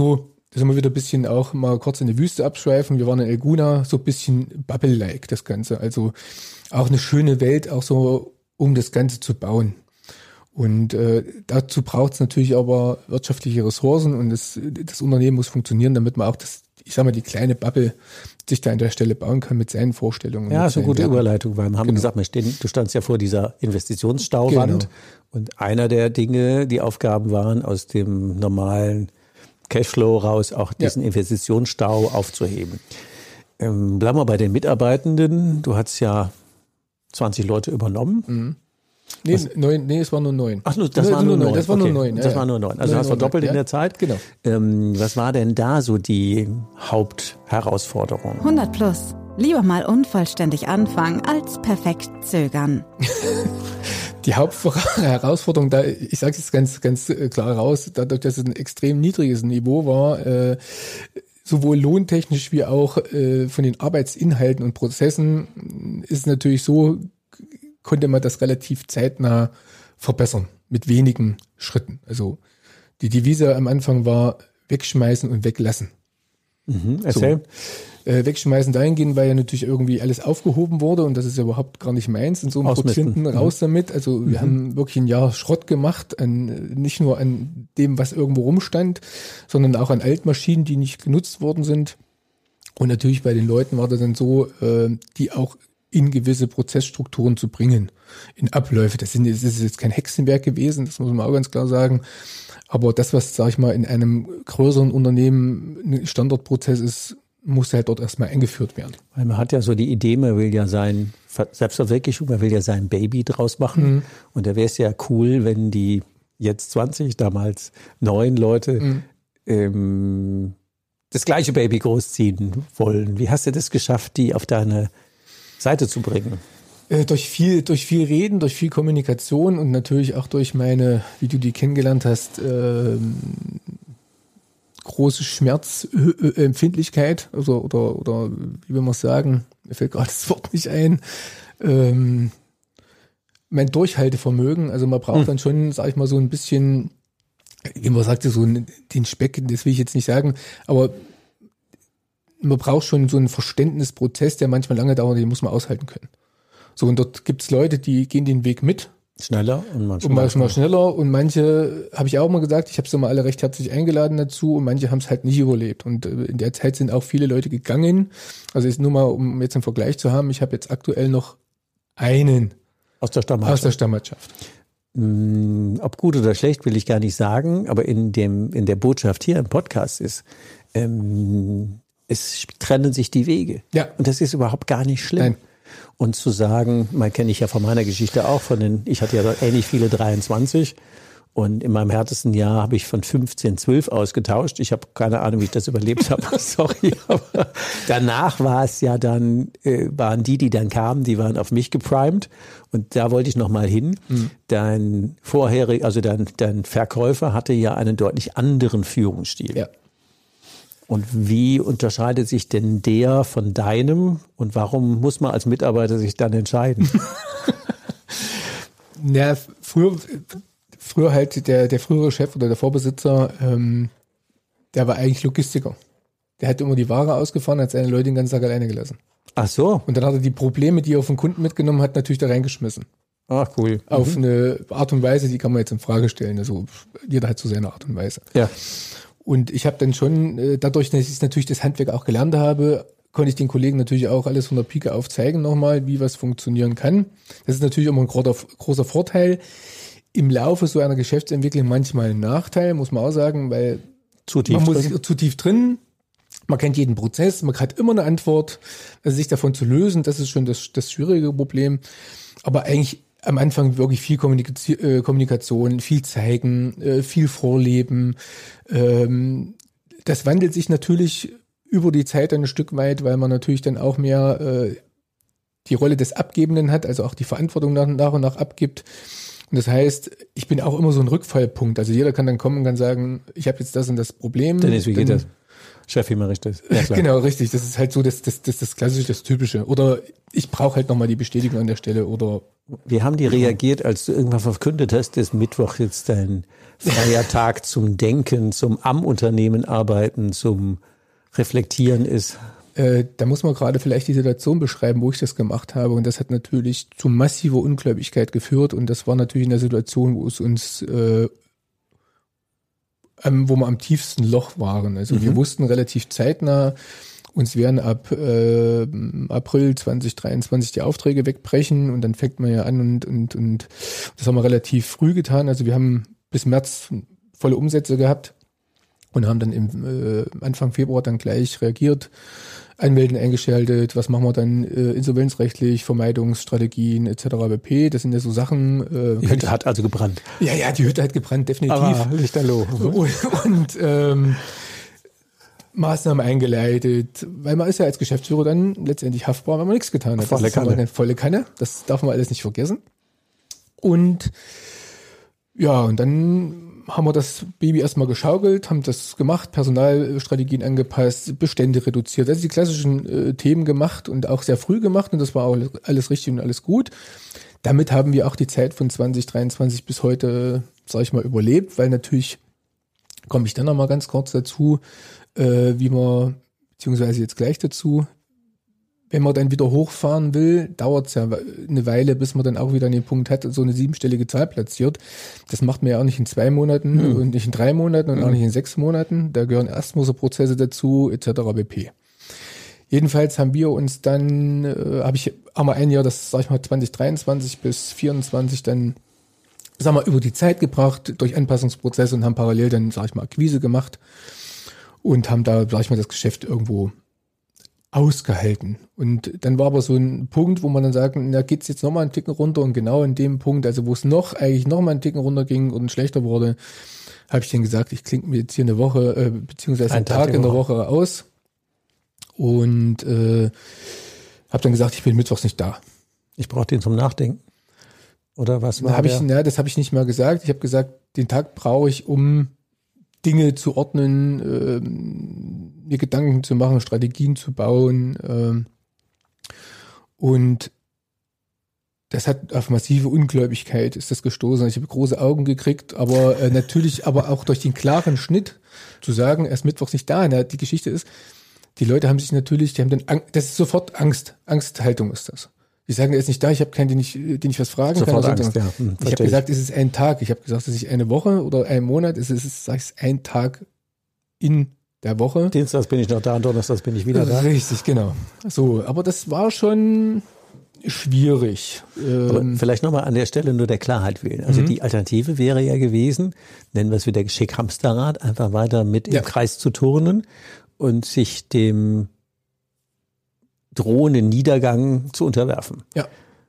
da sind wir wieder ein bisschen auch mal kurz in die Wüste abschweifen. Wir waren in Elguna, so ein bisschen Bubble-like das Ganze. Also auch eine schöne Welt, auch so, um das Ganze zu bauen. Und dazu braucht es natürlich aber wirtschaftliche Ressourcen und das Unternehmen muss funktionieren, damit man auch die kleine Bubble sich da an der Stelle bauen kann mit seinen Vorstellungen. Ja, so gute Überleitung. Wir haben gesagt, du standst ja vor dieser Investitionsstauwand und einer der Dinge, die Aufgaben waren, aus dem normalen Cashflow raus auch diesen Investitionsstau aufzuheben. Bleiben wir bei den Mitarbeitenden. Du hast ja 20 Leute übernommen. Mhm. Nee, es waren nur 9. Ach, das waren nur 9. Das waren nur 9. Das waren nur 9. Also hast du verdoppelt in der Zeit. Genau. Was war denn da so die Hauptherausforderung? 100+. Lieber mal unvollständig anfangen, als perfekt zögern. Die Hauptherausforderung, ich sage es ganz klar raus, dadurch, dass es ein extrem niedriges Niveau war, sowohl lohntechnisch wie auch von den Arbeitsinhalten und Prozessen, ist natürlich so, konnte man das relativ zeitnah verbessern, mit wenigen Schritten. Also die Devise am Anfang war wegschmeißen und weglassen. Erzähl. Wegschmeißen dahingehend, weil ja natürlich irgendwie alles aufgehoben wurde und das ist ja überhaupt gar nicht meins. In so einem Prozenten raus damit. Also wir haben wirklich ein Jahr Schrott gemacht, nicht nur an dem, was irgendwo rumstand, sondern auch an Altmaschinen, die nicht genutzt worden sind. Und natürlich bei den Leuten war das dann so, die auch in gewisse Prozessstrukturen zu bringen, in Abläufe. Das ist jetzt kein Hexenwerk gewesen, das muss man auch ganz klar sagen. Aber das, was, sag ich mal, in einem größeren Unternehmen ein Standardprozess ist, muss halt dort erstmal eingeführt werden. Weil man hat ja so die Idee, man will ja sein Selbstverwirklichung, man will ja sein Baby draus machen. Und da wäre es ja cool, wenn die jetzt 20, damals 9 Leute das gleiche Baby großziehen wollen. Wie hast du das geschafft, die auf deine Seite zu bringen? Durch viel Reden, durch viel Kommunikation und natürlich auch durch meine, wie du die kennengelernt hast, große Schmerzempfindlichkeit, also oder wie will man sagen, mir fällt gerade das Wort nicht ein, mein Durchhaltevermögen, also man braucht dann schon, sag ich mal, so ein bisschen, wie man sagte, so den Speck, das will ich jetzt nicht sagen, aber man braucht schon so einen Verständnisprozess, der manchmal lange dauert, den muss man aushalten können. So, und dort gibt es Leute, die gehen den Weg mit. Schneller und manchmal schneller. Und manche, habe ich auch mal gesagt, ich habe sie mal alle recht herzlich eingeladen dazu und manche haben es halt nicht überlebt. Und in der Zeit sind auch viele Leute gegangen. Also ist nur mal, um jetzt einen Vergleich zu haben, ich habe jetzt aktuell noch einen aus der Stammmannschaft. Ob gut oder schlecht, will ich gar nicht sagen, aber in der Botschaft hier im Podcast ist, es trennen sich die Wege. Ja. Und das ist überhaupt gar nicht schlimm. Nein. Und zu sagen, man kenne ich ja von meiner Geschichte auch, ich hatte ja ähnlich viele 23 und in meinem härtesten Jahr habe ich von 15 12 ausgetauscht. Ich habe keine Ahnung, wie ich das überlebt habe, sorry. Aber danach war es ja dann, waren die dann kamen, die waren auf mich geprimed und da wollte ich nochmal hin. Dein Verkäufer hatte ja einen deutlich anderen Führungsstil. Ja. Und wie unterscheidet sich denn der von deinem und warum muss man als Mitarbeiter sich dann entscheiden? Ja, früher halt der frühere Chef oder der Vorbesitzer, der war eigentlich Logistiker. Der hat immer die Ware ausgefahren, hat seine Leute den ganzen Tag alleine gelassen. Ach so. Und dann hat er die Probleme, die er vom Kunden mitgenommen hat, natürlich da reingeschmissen. Ach, cool. Auf eine Art und Weise, die kann man jetzt in Frage stellen. Also jeder hat so seine Art und Weise. Ja. Und ich habe dann schon, dadurch, dass ich natürlich das Handwerk auch gelernt habe, konnte ich den Kollegen natürlich auch alles von der Pike auf zeigen nochmal, wie was funktionieren kann. Das ist natürlich immer ein großer Vorteil. Im Laufe so einer Geschäftsentwicklung manchmal ein Nachteil, muss man auch sagen, weil zu tief drin. Man kennt jeden Prozess, man hat immer eine Antwort. Also sich davon zu lösen, das ist schon das schwierige Problem. Aber eigentlich am Anfang wirklich viel Kommunikation, viel zeigen, viel vorleben. Das wandelt sich natürlich über die Zeit ein Stück weit, weil man natürlich dann auch mehr die Rolle des Abgebenden hat, also auch die Verantwortung nach und nach abgibt. Und das heißt, ich bin auch immer so ein Rückfallpunkt. Also jeder kann dann kommen und kann sagen, ich habe jetzt das und das Problem. Dennis, wie geht das? Chef, wie mache ich das? Ja, genau, richtig. Das ist halt so das Klassische, das Typische. Oder ich brauche halt nochmal die Bestätigung an der Stelle oder. Wie haben die reagiert, als du irgendwann verkündet hast, dass Mittwoch jetzt dein freier Tag zum Denken, zum am Unternehmen arbeiten, zum Reflektieren ist? Da muss man gerade vielleicht die Situation beschreiben, wo ich das gemacht habe. Und das hat natürlich zu massiver Ungläubigkeit geführt. Und das war natürlich in der Situation, wo es uns, wo wir am tiefsten Loch waren. Also wir wussten relativ zeitnah, uns werden ab April 2023 die Aufträge wegbrechen. Und dann fängt man ja an und das haben wir relativ früh getan. Also wir haben bis März volle Umsätze gehabt und haben dann im Anfang Februar dann gleich reagiert. Anmelden eingeschaltet, was machen wir dann insolvenzrechtlich, Vermeidungsstrategien etc. pp. Das sind ja so Sachen. Die Hütte hat also gebrannt. Ja, die Hütte hat gebrannt, definitiv. Aber Lichterloh. Und Maßnahmen eingeleitet, weil man ist ja als Geschäftsführer dann letztendlich haftbar, wenn man nichts getan hat. Volle Kanne, das darf man alles nicht vergessen. Und ja, und dann haben wir das Baby erstmal geschaukelt, haben das gemacht, Personalstrategien angepasst, Bestände reduziert, also die klassischen Themen gemacht und auch sehr früh gemacht und das war auch alles richtig und alles gut. Damit haben wir auch die Zeit von 2023 bis heute, sag ich mal, überlebt, weil natürlich, komme ich dann nochmal ganz kurz dazu, wie man, beziehungsweise jetzt gleich dazu, wenn man dann wieder hochfahren will, dauert es ja eine Weile, bis man dann auch wieder an den Punkt hat, so eine 7-stellige Zahl platziert. Das macht man ja auch nicht in 2 Monaten und nicht in 3 Monaten und auch nicht in 6 Monaten. Da gehören Erstmusterprozesse dazu, etc. pp. Jedenfalls haben wir uns dann, haben wir ein Jahr, das sag ich mal 2023 bis 2024 dann, sagen wir, über die Zeit gebracht durch Anpassungsprozesse und haben parallel dann, sag ich mal, Akquise gemacht und haben da, sag ich mal, das Geschäft irgendwo ausgehalten. Und dann war aber so ein Punkt, wo man dann sagt, na, geht's jetzt nochmal einen Ticken runter und genau in dem Punkt, also wo es eigentlich nochmal einen Ticken runter ging und schlechter wurde, habe ich dann gesagt, ich klinge mir jetzt hier eine Woche, beziehungsweise einen Tag in der Woche aus und habe dann gesagt, ich bin mittwochs nicht da. Ich brauche den zum Nachdenken. Oder was war das habe ich nicht mal gesagt. Ich habe gesagt, den Tag brauche ich, um Dinge zu ordnen, mir Gedanken zu machen, Strategien zu bauen. Und das hat auf massive Ungläubigkeit ist das gestoßen. Ich habe große Augen gekriegt, aber natürlich aber auch durch den klaren Schnitt zu sagen, erst mittwochs nicht da. Die Geschichte ist, die Leute haben sich natürlich, die haben dann, das ist sofort Angst. Angsthaltung ist das. Die sagen, er ist nicht da, ich habe keinen, den ich was fragen sofort kann. Angst, ja. Ich habe gesagt, es ist ein Tag. Ich habe gesagt, es ist eine Woche oder ein Monat. Es ist ein Tag in der Woche. Dienstags bin ich noch da und Donnerstags bin ich wieder da. Richtig, genau. So, aber das war schon schwierig. Aber vielleicht nochmal an der Stelle nur der Klarheit willen. Also die Alternative wäre ja gewesen, nennen wir es wieder Geschick-Hamsterrad, einfach weiter mit im Kreis zu turnen und sich dem drohenden Niedergang zu unterwerfen. Ja.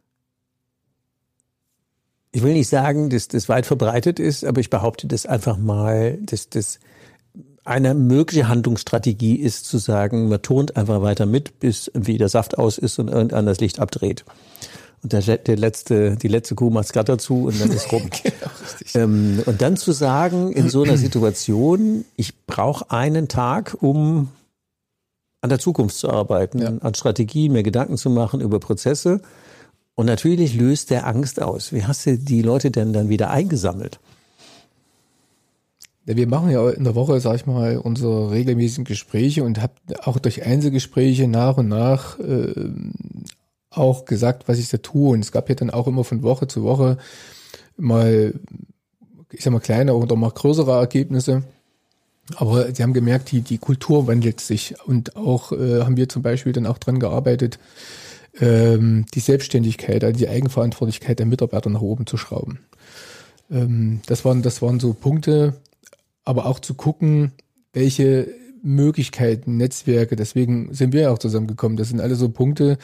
Ich will nicht sagen, dass das weit verbreitet ist, aber ich behaupte das einfach mal, dass das eine mögliche Handlungsstrategie ist, zu sagen, man turnt einfach weiter mit, bis wie der Saft aus ist und irgendeiner das Licht abdreht. Und die letzte Kuh macht's gerade dazu und dann ist rum. Genau, und dann zu sagen, in so einer Situation, ich brauche einen Tag, um an der Zukunft zu arbeiten, an Strategien, mir Gedanken zu machen über Prozesse. Und natürlich löst der Angst aus. Wie hast du die Leute denn dann wieder eingesammelt? Ja, wir machen ja in der Woche, sag ich mal, unsere regelmäßigen Gespräche und habe auch durch Einzelgespräche nach und nach auch gesagt, was ich da tue. Und es gab ja dann auch immer von Woche zu Woche mal, ich sag mal, kleine oder mal größere Ergebnisse. Aber sie haben gemerkt, die Kultur wandelt sich und auch haben wir zum Beispiel dann auch dran gearbeitet, die Selbstständigkeit, also die Eigenverantwortlichkeit der Mitarbeiter nach oben zu schrauben. Das waren so Punkte, aber auch zu gucken, welche Möglichkeiten, Netzwerke, deswegen sind wir ja auch zusammengekommen. Das sind alle so Punkte,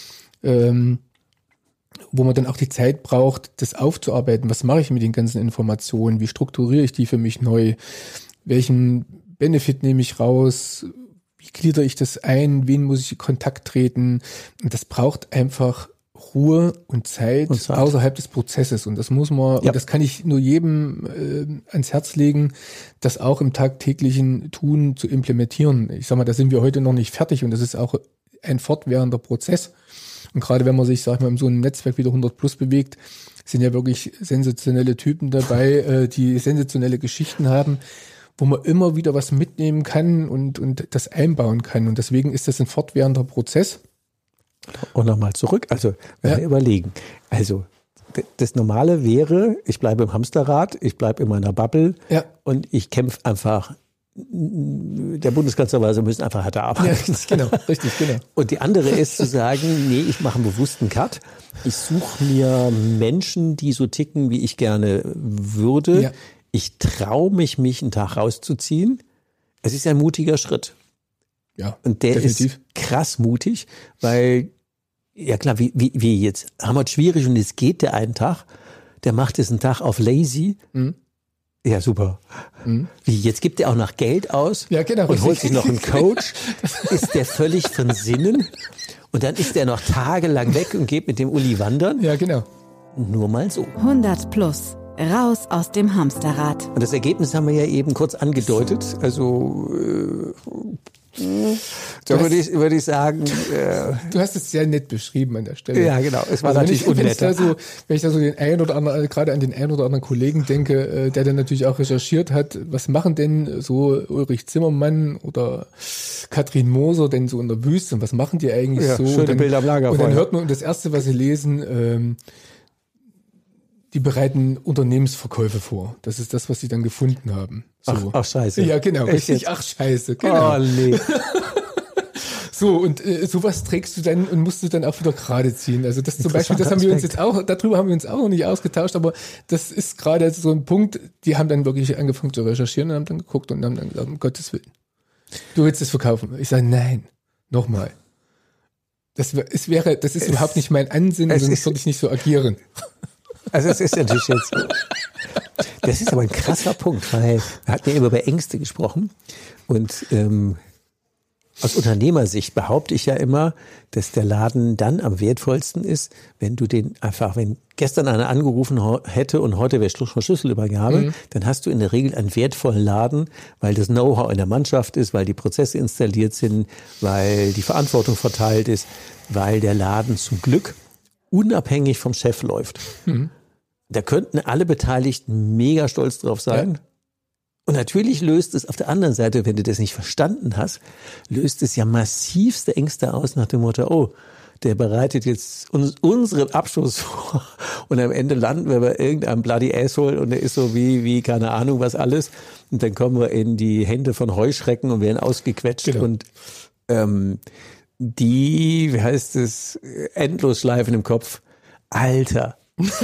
wo man dann auch die Zeit braucht, das aufzuarbeiten. Was mache ich mit den ganzen Informationen? Wie strukturiere ich die für mich neu? Welchen Benefit nehme ich raus? Wie gliedere ich das ein? Wen muss ich in Kontakt treten? Und das braucht einfach Ruhe und Zeit außerhalb des Prozesses. Und das muss man, und das kann ich nur jedem ans Herz legen, das auch im tagtäglichen Tun zu implementieren. Ich sag mal, da sind wir heute noch nicht fertig und das ist auch ein fortwährender Prozess. Und gerade wenn man sich, sag ich mal, in so einem Netzwerk wieder 100 plus bewegt, sind ja wirklich sensationelle Typen dabei, die sensationelle Geschichten haben, wo man immer wieder was mitnehmen kann und das einbauen kann. Und deswegen ist das ein fortwährender Prozess. Und nochmal zurück, also wenn wir überlegen, also das Normale wäre, ich bleibe im Hamsterrad, ich bleibe in meiner Bubble und ich kämpfe einfach, der Bundeskanzler weiß, wir müssen einfach härter arbeiten. Ja, richtig, genau. Und die andere ist zu sagen, nee, ich mache einen bewussten Cut, ich suche mir Menschen, die so ticken, wie ich gerne würde. Ja. Ich traue mich einen Tag rauszuziehen. Es ist ein mutiger Schritt. Ja, und der definitiv. Ist krass mutig, weil, ja klar, wie jetzt haben wir es schwierig und es geht der einen Tag, der macht es einen Tag auf lazy. Mhm. Ja, super. Mhm. Wie, jetzt gibt er auch noch Geld aus und holt sich noch einen Coach. Ist der völlig von Sinnen? Und dann ist der noch tagelang weg und geht mit dem Uli wandern? Ja, genau. Nur mal so. 100 plus. Raus aus dem Hamsterrad. Und das Ergebnis haben wir ja eben kurz angedeutet. Also da würde ich sagen. Du hast es sehr nett beschrieben an der Stelle. Ja, genau. Es war natürlich unnett. Wenn ich da so den einen oder anderen, gerade an den einen oder anderen Kollegen denke, der dann natürlich auch recherchiert hat, was machen denn so Ulrich Zimmermann oder Katrin Moser denn so in der Wüste und was machen die eigentlich so? Schöne Bilder am Lagerfeuer. Und dann hört man das Erste, was sie lesen, die bereiten Unternehmensverkäufe vor. Das ist das, was sie dann gefunden haben. So. Ach scheiße. Ja, genau. Richtig. Ach scheiße. Genau. Oh nee. So, und sowas trägst du dann und musst du dann auch wieder gerade ziehen. Also das zum Beispiel, das haben wir uns jetzt auch, darüber haben wir uns auch noch nicht ausgetauscht, aber das ist gerade so ein Punkt, die haben dann wirklich angefangen zu recherchieren und haben dann geguckt und haben dann gesagt, um Gottes Willen, du willst es verkaufen. Ich sage, nein, nochmal. Das ist überhaupt nicht mein Ansinnen, sonst würde ich nicht so agieren. Also es ist natürlich jetzt, das ist aber ein krasser Punkt, weil wir hatten ja immer über Ängste gesprochen und aus Unternehmersicht behaupte ich ja immer, dass der Laden dann am wertvollsten ist, wenn du den einfach, wenn gestern einer angerufen hätte und heute wäre Schlüsselübergabe, dann hast du in der Regel einen wertvollen Laden, weil das Know-how in der Mannschaft ist, weil die Prozesse installiert sind, weil die Verantwortung verteilt ist, weil der Laden zum Glück unabhängig vom Chef läuft. Da könnten alle Beteiligten mega stolz drauf sein. Ja. Und natürlich löst es auf der anderen Seite, wenn du das nicht verstanden hast, löst es ja massivste Ängste aus nach dem Motto, oh, der bereitet jetzt unseren Abschluss vor und am Ende landen wir bei irgendeinem bloody Asshole und der ist so wie keine Ahnung was alles und dann kommen wir in die Hände von Heuschrecken und werden ausgequetscht und wie heißt es, Endlosschleifen im Kopf. Alter.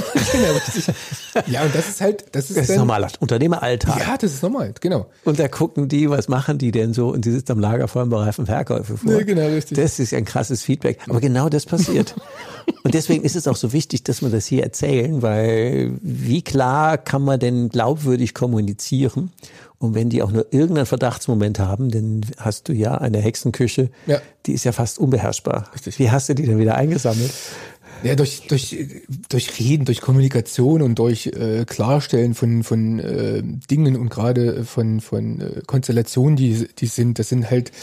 Ja, und das ist normal, Unternehmeralltag. Ja, das ist normal, genau. Und da gucken die, was machen die denn so? Und die sitzt am Lagerfeuer und bereifen Verkäufe vor. Ja, genau, richtig. Das ist ein krasses Feedback. Aber genau das passiert. Und deswegen ist es auch so wichtig, dass wir das hier erzählen, weil wie klar kann man denn glaubwürdig kommunizieren? Und wenn die auch nur irgendeinen Verdachtsmoment haben, dann hast du ja eine Hexenküche, die ist ja fast unbeherrschbar. Richtig. Wie hast du die denn wieder eingesammelt? Ja, durch Reden, durch Kommunikation und durch Klarstellen von Dingen und gerade von Konstellationen, die sind, das sind halt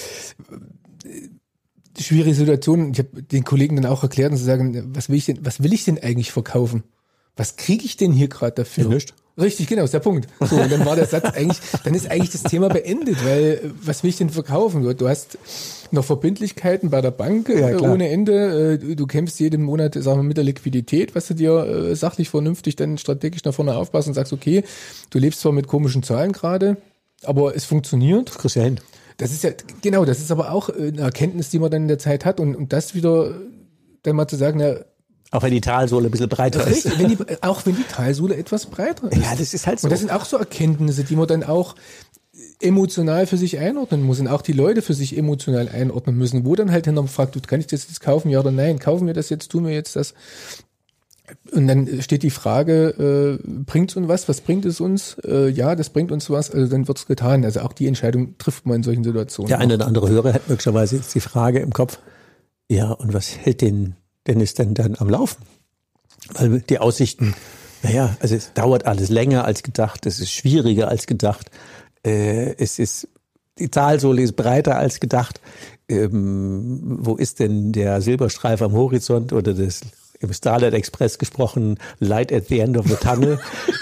schwierige Situationen. Ich habe den Kollegen dann auch erklärt und zu sagen, was will ich denn eigentlich verkaufen? Was kriege ich denn hier gerade dafür? Ja, nicht. Richtig, genau, ist der Punkt. So, und dann war der Satz dann ist eigentlich das Thema beendet, weil was will ich denn verkaufen? Du hast noch Verbindlichkeiten bei der Bank ohne Ende. Du kämpfst jeden Monat, sagen wir, mit der Liquidität, was du dir sachlich vernünftig dann strategisch nach vorne aufpasst und sagst, okay, du lebst zwar mit komischen Zahlen gerade, aber es funktioniert. Das kriegst du hin. Das ist ja, genau, das ist aber auch eine Erkenntnis, die man dann in der Zeit hat und das wieder dann mal zu sagen, ja, auch wenn die Talsohle ein bisschen breiter ist. Auch wenn die Talsohle etwas breiter ist. Ja, das ist halt so. Und das sind auch so Erkenntnisse, die man dann auch emotional für sich einordnen muss und auch die Leute für sich emotional einordnen müssen, wo dann halt noch fragt, kann ich das jetzt kaufen, ja oder nein? Kaufen wir das jetzt, tun wir jetzt das? Und dann steht die Frage, bringt es uns was? Was bringt es uns? Ja, das bringt uns was, also dann wird's getan. Also auch die Entscheidung trifft man in solchen Situationen. Der eine oder andere Hörer hat möglicherweise jetzt die Frage im Kopf, ja, und was hält den Dennis denn dann am Laufen? Weil die Aussichten, naja, also es dauert alles länger als gedacht, es ist schwieriger als gedacht, die Talsohle ist breiter als gedacht. wo ist denn der Silberstreif am Horizont oder das im Starlight Express gesprochen, Light at the end of the tunnel.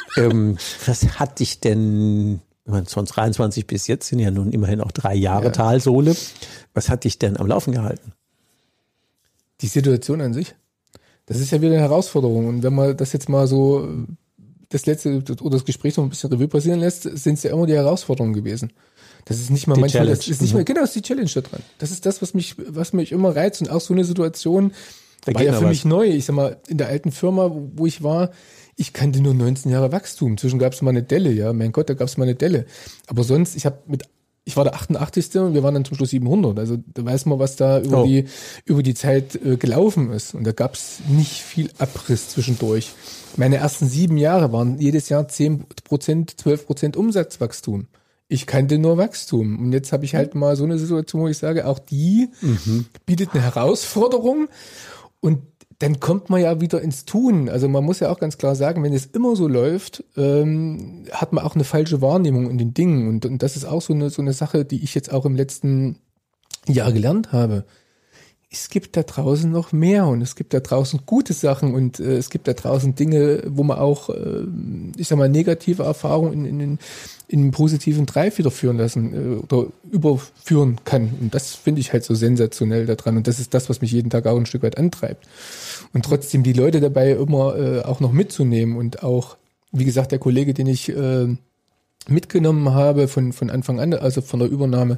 Was hat dich denn, von 23 bis jetzt sind ja nun immerhin auch 3 Jahre Talsohle, was hat dich denn am Laufen gehalten? Die Situation an sich, das ist ja wieder eine Herausforderung. Und wenn man das jetzt mal so das letzte oder das Gespräch noch ein bisschen Revue passieren lässt, sind es ja immer die Herausforderungen gewesen. Das ist nicht mal die manchmal, Challenge. das ist nicht mehr, genau, das ist die Challenge da dran. Das ist das, was mich immer reizt. Und auch so eine Situation war ja für mich neu. Ich sag mal, in der alten Firma, wo ich war, ich kannte nur 19 Jahre Wachstum. Zwischen gab es mal eine Delle, ja. Mein Gott, da gab es mal eine Delle. Aber sonst, ich war der 88. und wir waren dann zum Schluss 700. Also da weiß man, was da über die Zeit gelaufen ist. Und da gab es nicht viel Abriss zwischendurch. Meine ersten 7 Jahre waren jedes Jahr 10%, 12% Umsatzwachstum. Ich kannte nur Wachstum. Und jetzt habe ich halt mal so eine Situation, wo ich sage, auch die bietet eine Herausforderung. Und dann kommt man ja wieder ins Tun. Also man muss ja auch ganz klar sagen, wenn es immer so läuft, hat man auch eine falsche Wahrnehmung in den Dingen. Und das ist auch so eine Sache, die ich jetzt auch im letzten Jahr gelernt habe. Es gibt da draußen noch mehr und es gibt da draußen gute Sachen und es gibt da draußen Dinge, wo man auch, ich sag mal, negative Erfahrungen in einen positiven Drive wieder führen lassen oder überführen kann. Und das finde ich halt so sensationell daran. Und das ist das, was mich jeden Tag auch ein Stück weit antreibt. Und trotzdem die Leute dabei immer auch noch mitzunehmen und auch, wie gesagt, der Kollege, den ich mitgenommen habe von Anfang an, also von der Übernahme,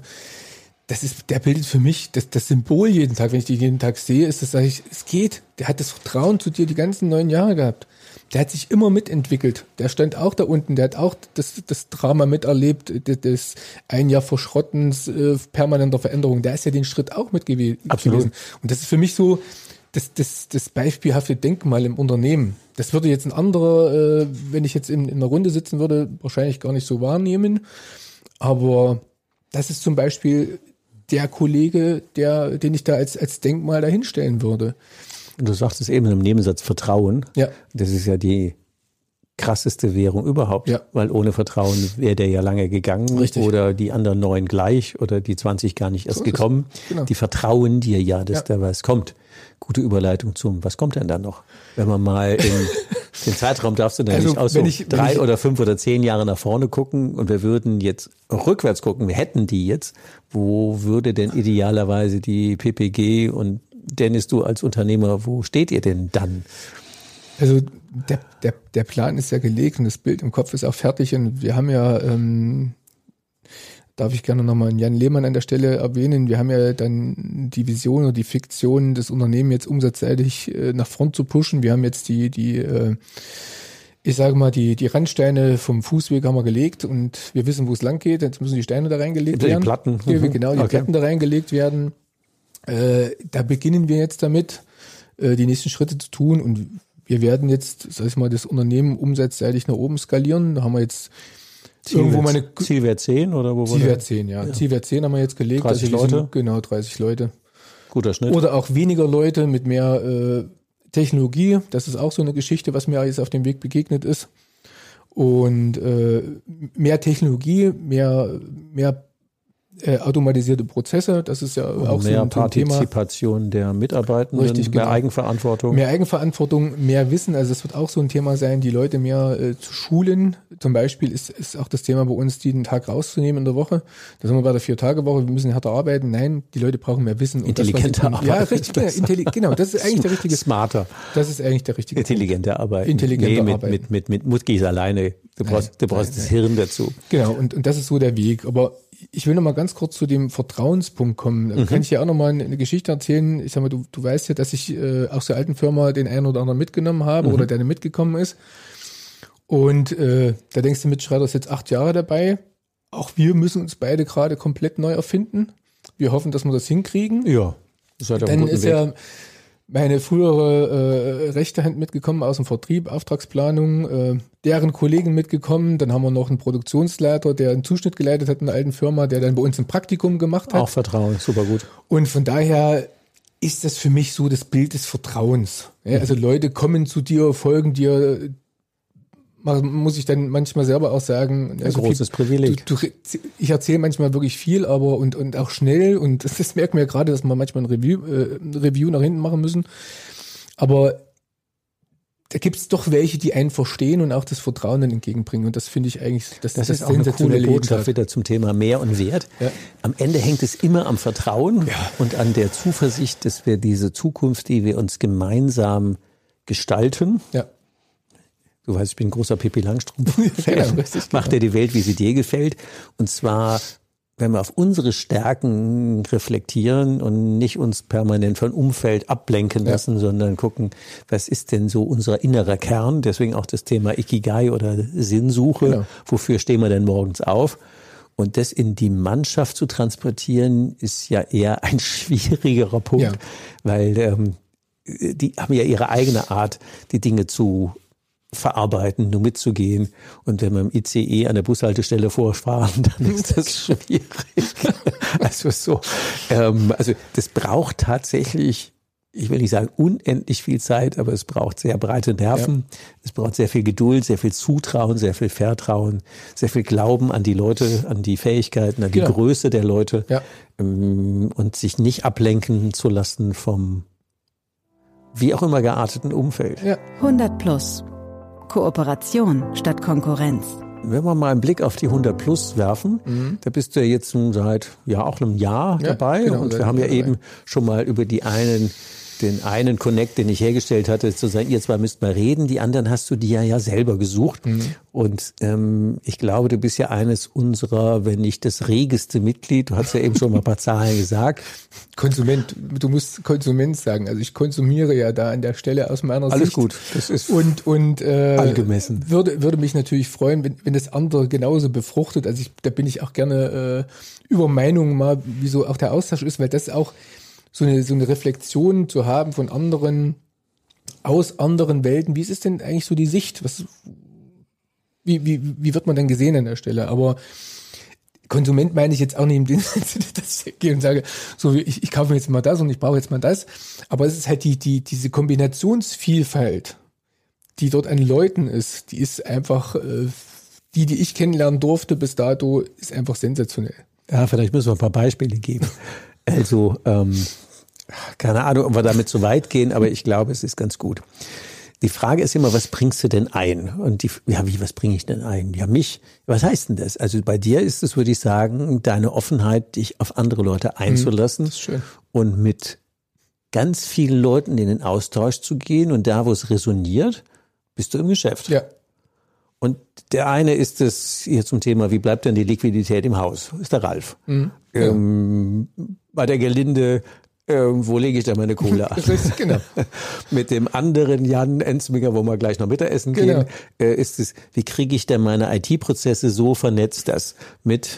der bildet für mich das Symbol jeden Tag. Wenn ich die jeden Tag sehe, ist das, sage ich, es geht. Der hat das Vertrauen zu dir die ganzen 9 Jahre gehabt. Der hat sich immer mitentwickelt. Der stand auch da unten. Der hat auch das Drama miterlebt, das 1 Jahr Verschrottens, permanenter Veränderung. Der ist ja den Schritt auch mit gewesen. Absolut. Und das ist für mich so das beispielhafte Denkmal im Unternehmen. Das würde jetzt ein anderer, wenn ich jetzt in einer Runde sitzen würde, wahrscheinlich gar nicht so wahrnehmen. Aber das ist zum Beispiel der Kollege, den ich da als Denkmal dahinstellen würde. Du sagtest eben im Nebensatz Vertrauen. Ja. Das ist ja die krasseste Währung überhaupt. Ja. Weil ohne Vertrauen wäre der ja lange gegangen. Richtig. Oder die anderen 9 gleich oder die 20 gar nicht erst so gekommen. Genau. Die vertrauen dir ja, dass da was kommt. Gute Überleitung was kommt denn da noch? Wenn man mal den Zeitraum darfst du dann nicht aus 3 oder 5 oder 10 Jahre nach vorne gucken und wir würden jetzt rückwärts gucken, wir hätten die jetzt, wo würde denn idealerweise die PPG und Dennis, du als Unternehmer, wo steht ihr denn dann? Also der Plan ist ja gelegt und das Bild im Kopf ist auch fertig und wir haben ja, darf ich gerne nochmal Jan Lehmann an der Stelle erwähnen, wir haben ja dann die Vision oder die Fiktion, das Unternehmen jetzt umsatzseitig nach vorn zu pushen. Wir haben jetzt die Randsteine vom Fußweg haben wir gelegt und wir wissen, wo es lang geht. Jetzt müssen die Steine da reingelegt werden. Die Platten. Genau, die Platten da reingelegt werden. Da beginnen wir jetzt damit, die nächsten Schritte zu tun und wir werden jetzt, sag ich mal, das Unternehmen umsatzseitig nach oben skalieren. Da haben wir jetzt Zielwert 10 oder wo? Zielwert 10, ja. Zielwert 10 haben wir jetzt gelegt. 30 Leute? Genau, 30 Leute. Guter Schnitt. Oder auch weniger Leute mit mehr Technologie. Das ist auch so eine Geschichte, was mir jetzt auf dem Weg begegnet ist. Und mehr Technologie, mehr automatisierte Prozesse, das ist ja auch so ein Thema. Mehr Partizipation der Mitarbeitenden, richtig, mehr Eigenverantwortung. Mehr Eigenverantwortung, mehr Wissen, also das wird auch so ein Thema sein, die Leute mehr zu schulen. Zum Beispiel ist auch das Thema bei uns, den Tag rauszunehmen in der Woche. Da sind wir bei der 4-Tage-Woche, wir müssen härter arbeiten. Nein, die Leute brauchen mehr Wissen. Intelligenter Arbeit. Ja, richtig, genau, das ist eigentlich der richtige. Smarter. Das ist eigentlich der richtige Intelligente Arbeit. Arbeit. Mit Mutkis alleine. Du brauchst das Hirn dazu. Genau, und das ist so der Weg. Aber ich will noch mal ganz kurz zu dem Vertrauenspunkt kommen. Da kann ich ja auch noch mal eine Geschichte erzählen. Ich sag mal, du weißt ja, dass ich aus der alten Firma den einen oder anderen mitgenommen habe oder der mitgekommen ist. Und da denkst du, Mitschreiter ist jetzt 8 Jahre dabei. Auch wir müssen uns beide gerade komplett neu erfinden. Wir hoffen, dass wir das hinkriegen. Ja, das ist dann ist ja meine frühere rechte Hand mitgekommen aus dem Vertrieb, Auftragsplanung, deren Kollegen mitgekommen. Dann haben wir noch einen Produktionsleiter, der einen Zuschnitt geleitet hat in der alten Firma, der dann bei uns ein Praktikum gemacht hat. Auch Vertrauen, super gut. Und von daher ist das für mich so das Bild des Vertrauens. Ja, also Leute kommen zu dir, folgen dir, muss ich dann manchmal selber auch sagen, ein großes Privileg. Ich erzähle manchmal wirklich viel, aber und auch schnell, und das merken wir gerade, dass wir manchmal ein Review nach hinten machen müssen. Aber da gibt es doch welche, die einen verstehen und auch das Vertrauen dann entgegenbringen. Und das finde ich eigentlich, das ist auch eine coole Botschaft wieder zum Thema Mehr und Wert. Ja. Am Ende hängt es immer am Vertrauen und an der Zuversicht, dass wir diese Zukunft, die wir uns gemeinsam gestalten. Ja. Du weißt, ich bin ein großer Pippi Langstrumpf-Fan. Macht dir die Welt, wie sie dir gefällt. Und zwar, wenn wir auf unsere Stärken reflektieren und nicht uns permanent von Umfeld ablenken lassen, sondern gucken, was ist denn so unser innerer Kern? Deswegen auch das Thema Ikigai oder Sinnsuche. Genau. Wofür stehen wir denn morgens auf? Und das in die Mannschaft zu transportieren, ist ja eher ein schwierigerer Punkt, weil die haben ja ihre eigene Art, die Dinge zu verarbeiten, nur mitzugehen. Und wenn wir im ICE an der Bushaltestelle vorfahren, dann ist das schwierig. Also das braucht tatsächlich, ich will nicht sagen unendlich viel Zeit, aber es braucht sehr breite Nerven. Ja. Es braucht sehr viel Geduld, sehr viel Zutrauen, sehr viel Vertrauen, sehr viel Glauben an die Leute, an die Fähigkeiten, an die Größe der Leute und sich nicht ablenken zu lassen vom wie auch immer gearteten Umfeld. Ja. 100+. Kooperation statt Konkurrenz. Wenn wir mal einen Blick auf die 100+ werfen, da bist du ja jetzt seit auch einem Jahr dabei. Genau, und wir haben ja eben schon mal über den einen Connect, den ich hergestellt hatte, zu sagen, ihr zwei müsst mal reden, die anderen hast du dir ja selber gesucht. Und ich glaube, du bist ja eines unserer, wenn nicht das regeste Mitglied, du hast ja eben schon mal ein paar Zahlen gesagt. Konsument, du musst Konsument sagen, also ich konsumiere ja da an der Stelle aus meiner Sicht. Alles gut, das ist angemessen. Würde mich natürlich freuen, wenn das andere genauso befruchtet, also da bin ich auch gerne über Meinungen mal, wie so auch der Austausch ist, weil das auch so eine Reflexion zu haben von anderen, aus anderen Welten. Wie ist es denn eigentlich so die Sicht? Wie wird man denn gesehen an der Stelle? Aber Konsument meine ich jetzt auch nicht im Sinne, dass ich gehe und sage, so ich kaufe mir jetzt mal das und ich brauche jetzt mal das. Aber es ist halt diese Kombinationsvielfalt, die dort an Leuten ist, die ist einfach, die ich kennenlernen durfte bis dato, ist einfach sensationell. Ja, vielleicht müssen wir ein paar Beispiele geben. Also, keine Ahnung, ob wir damit zu weit gehen, aber ich glaube, es ist ganz gut. Die Frage ist immer, was bringst du denn ein? Und was bringe ich denn ein? Ja, mich. Was heißt denn das? Also bei dir ist es, würde ich sagen, deine Offenheit, dich auf andere Leute einzulassen. Das ist schön. Und mit ganz vielen Leuten in den Austausch zu gehen. Und da, wo es resoniert, bist du im Geschäft. Ja. Und der eine ist es hier zum Thema, wie bleibt denn die Liquidität im Haus? Ist der Ralf. Bei der Gelinde, wo lege ich da meine Kohle an? Genau. Mit dem anderen Jan Enzminger, wo wir gleich noch Mittagessen gehen, ist es, wie kriege ich denn meine IT-Prozesse so vernetzt, dass mit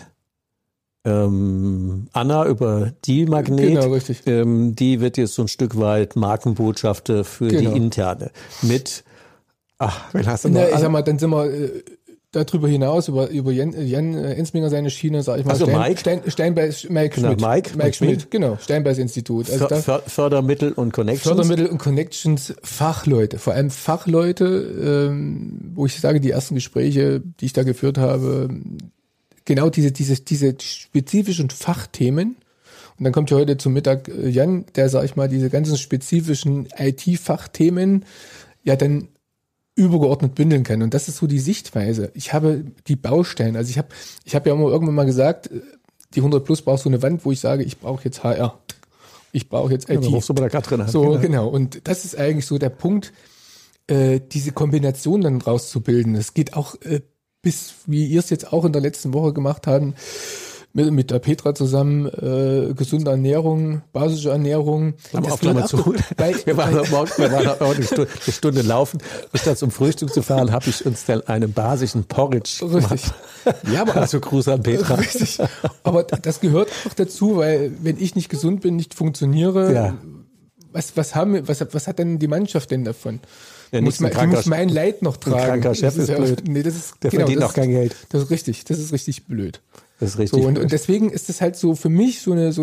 Anna über Deal-Magnet, genau, richtig. Die wird jetzt so ein Stück weit Markenbotschafter für die interne. Mit wen hast du noch? Ich sag mal, dann sind wir darüber hinaus, über Jan Enzminger seine Schiene, sag ich mal. Also Mike Schmidt, genau, Steinbeis Institut. Also Fördermittel und Connections, Fachleute, vor allem Fachleute, wo ich sage, die ersten Gespräche, die ich da geführt habe, genau diese spezifischen Fachthemen. Und dann kommt ja heute zum Mittag Jan, der, sag ich mal, diese ganzen spezifischen IT-Fachthemen ja dann übergeordnet bündeln kann. Und das ist so die Sichtweise. Ich habe die Bausteine. Also ich habe ja immer irgendwann mal gesagt, die 100+ braucht so eine Wand, wo ich sage, ich brauche jetzt HR. Ich brauche jetzt IT. Ja, bei der Katrin an. So, genau. Und das ist eigentlich so der Punkt, diese Kombination dann rauszubilden. Es geht auch bis, wie ihr es jetzt auch in der letzten Woche gemacht haben, mit der Petra zusammen, gesunde Ernährung, basische Ernährung. Wir waren auch eine Stunde laufen. Statt zum Frühstück zu fahren, habe ich uns dann einen basischen Porridge gemacht. Ja, aber also Gruß an Petra. Richtig. Aber das gehört auch dazu, weil wenn ich nicht gesund bin, nicht funktioniere, was hat denn die Mannschaft denn davon? Ja, die muss mein Leid noch tragen. Ein kranker Chef ist blöd. Der verdient auch kein Geld. Das ist richtig. Das ist richtig blöd. Das ist richtig. So, und deswegen ist es halt so für mich so ein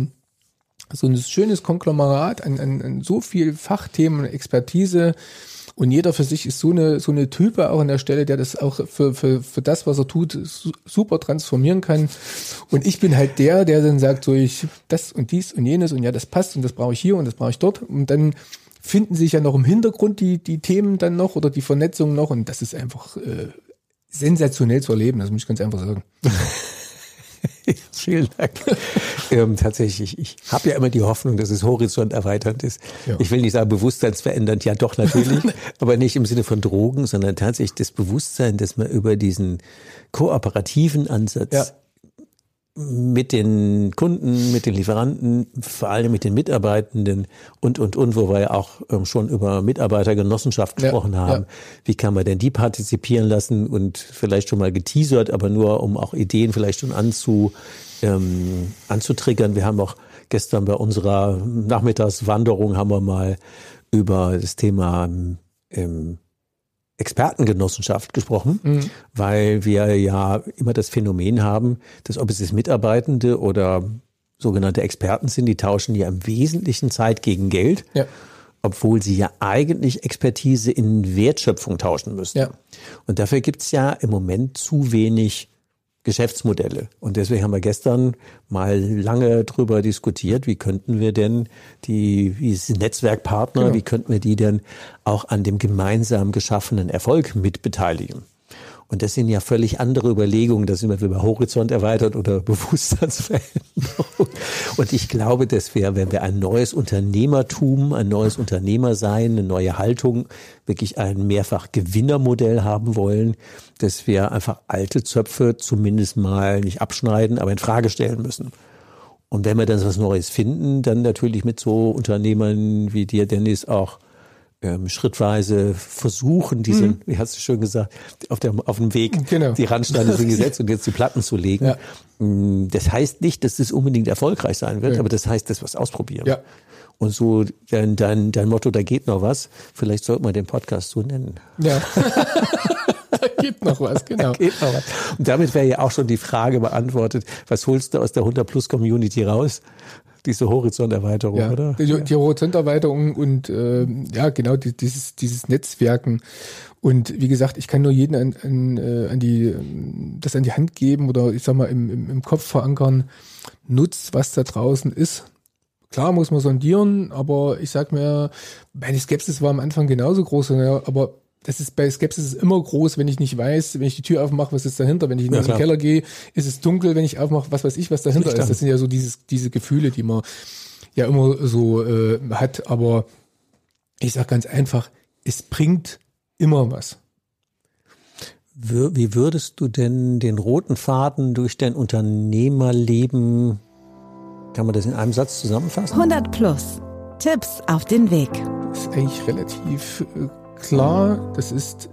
schönes Konglomerat an so viel Fachthemen und Expertise. Und jeder für sich ist so eine Type auch an der Stelle, der das auch für das, was er tut, super transformieren kann. Und ich bin halt der dann sagt, so ich das und dies und jenes und ja, das passt und das brauche ich hier und das brauche ich dort. Und dann finden sich ja noch im Hintergrund die Themen dann noch oder die Vernetzung noch. Und das ist einfach sensationell zu erleben, das muss ich ganz einfach sagen. Vielen Dank. Tatsächlich, ich habe ja immer die Hoffnung, dass es horizonterweiternd ist. Ja. Ich will nicht sagen bewusstseinsverändernd, ja doch natürlich, aber nicht im Sinne von Drogen, sondern tatsächlich das Bewusstsein, dass man über diesen kooperativen Ansatz mit den Kunden, mit den Lieferanten, vor allem mit den Mitarbeitenden und, wo wir ja auch schon über Mitarbeitergenossenschaft gesprochen haben. Ja. Wie kann man denn die partizipieren lassen und vielleicht schon mal geteasert, aber nur um auch Ideen vielleicht schon anzutriggern. Wir haben auch gestern bei unserer Nachmittagswanderung haben wir mal über das Thema Expertengenossenschaft gesprochen, weil wir ja immer das Phänomen haben, dass ob es jetzt Mitarbeitende oder sogenannte Experten sind, die tauschen ja im Wesentlichen Zeit gegen Geld, obwohl sie ja eigentlich Expertise in Wertschöpfung tauschen müssen. Ja. Und dafür gibt's ja im Moment zu wenig Geschäftsmodelle. Und deswegen haben wir gestern mal lange drüber diskutiert, wie könnten wir denn wie Netzwerkpartner, wie könnten wir die denn auch an dem gemeinsam geschaffenen Erfolg mitbeteiligen? Und das sind ja völlig andere Überlegungen. Da sind wir über Horizont erweitert oder Bewusstseinsveränderung. Und ich glaube, dass wir, wenn wir ein neues Unternehmertum, ein neues Unternehmersein, eine neue Haltung, wirklich ein Mehrfach-Gewinnermodell haben wollen, dass wir einfach alte Zöpfe zumindest mal nicht abschneiden, aber in Frage stellen müssen. Und wenn wir dann was Neues finden, dann natürlich mit so Unternehmern wie dir, Dennis, auch schrittweise versuchen, diese, wie hast du schön gesagt, auf dem Weg die Randsteine sind gesetzt und jetzt die Platten zu legen. Ja. Das heißt nicht, dass das unbedingt erfolgreich sein wird, aber das heißt, dass wir es ausprobieren. Ja. Und so dein Motto, da geht noch was, vielleicht sollte man den Podcast so nennen. Ja. Da geht noch was, genau. Da geht noch was. Und damit wäre ja auch schon die Frage beantwortet, was holst du aus der 100-Plus-Community raus? Diese Horizonterweiterung, oder? Die Horizonterweiterung und genau dieses Netzwerken. Und wie gesagt, ich kann nur jeden das an die Hand geben oder ich sag mal im Kopf verankern, nutzt, was da draußen ist. Klar muss man sondieren, aber ich sag mir, meine Skepsis war am Anfang genauso groß, aber das ist bei Skepsis immer groß, wenn ich nicht weiß, wenn ich die Tür aufmache, was ist dahinter. Wenn ich in den Keller gehe, ist es dunkel, wenn ich aufmache, was weiß ich, was dahinter ist. Das sind ja so diese Gefühle, die man ja immer so hat. Aber ich sage ganz einfach, es bringt immer was. Wie würdest du denn den roten Faden durch dein Unternehmerleben, kann man das in einem Satz zusammenfassen? 100 Plus. Tipps auf den Weg. Das ist eigentlich relativ klar, das ist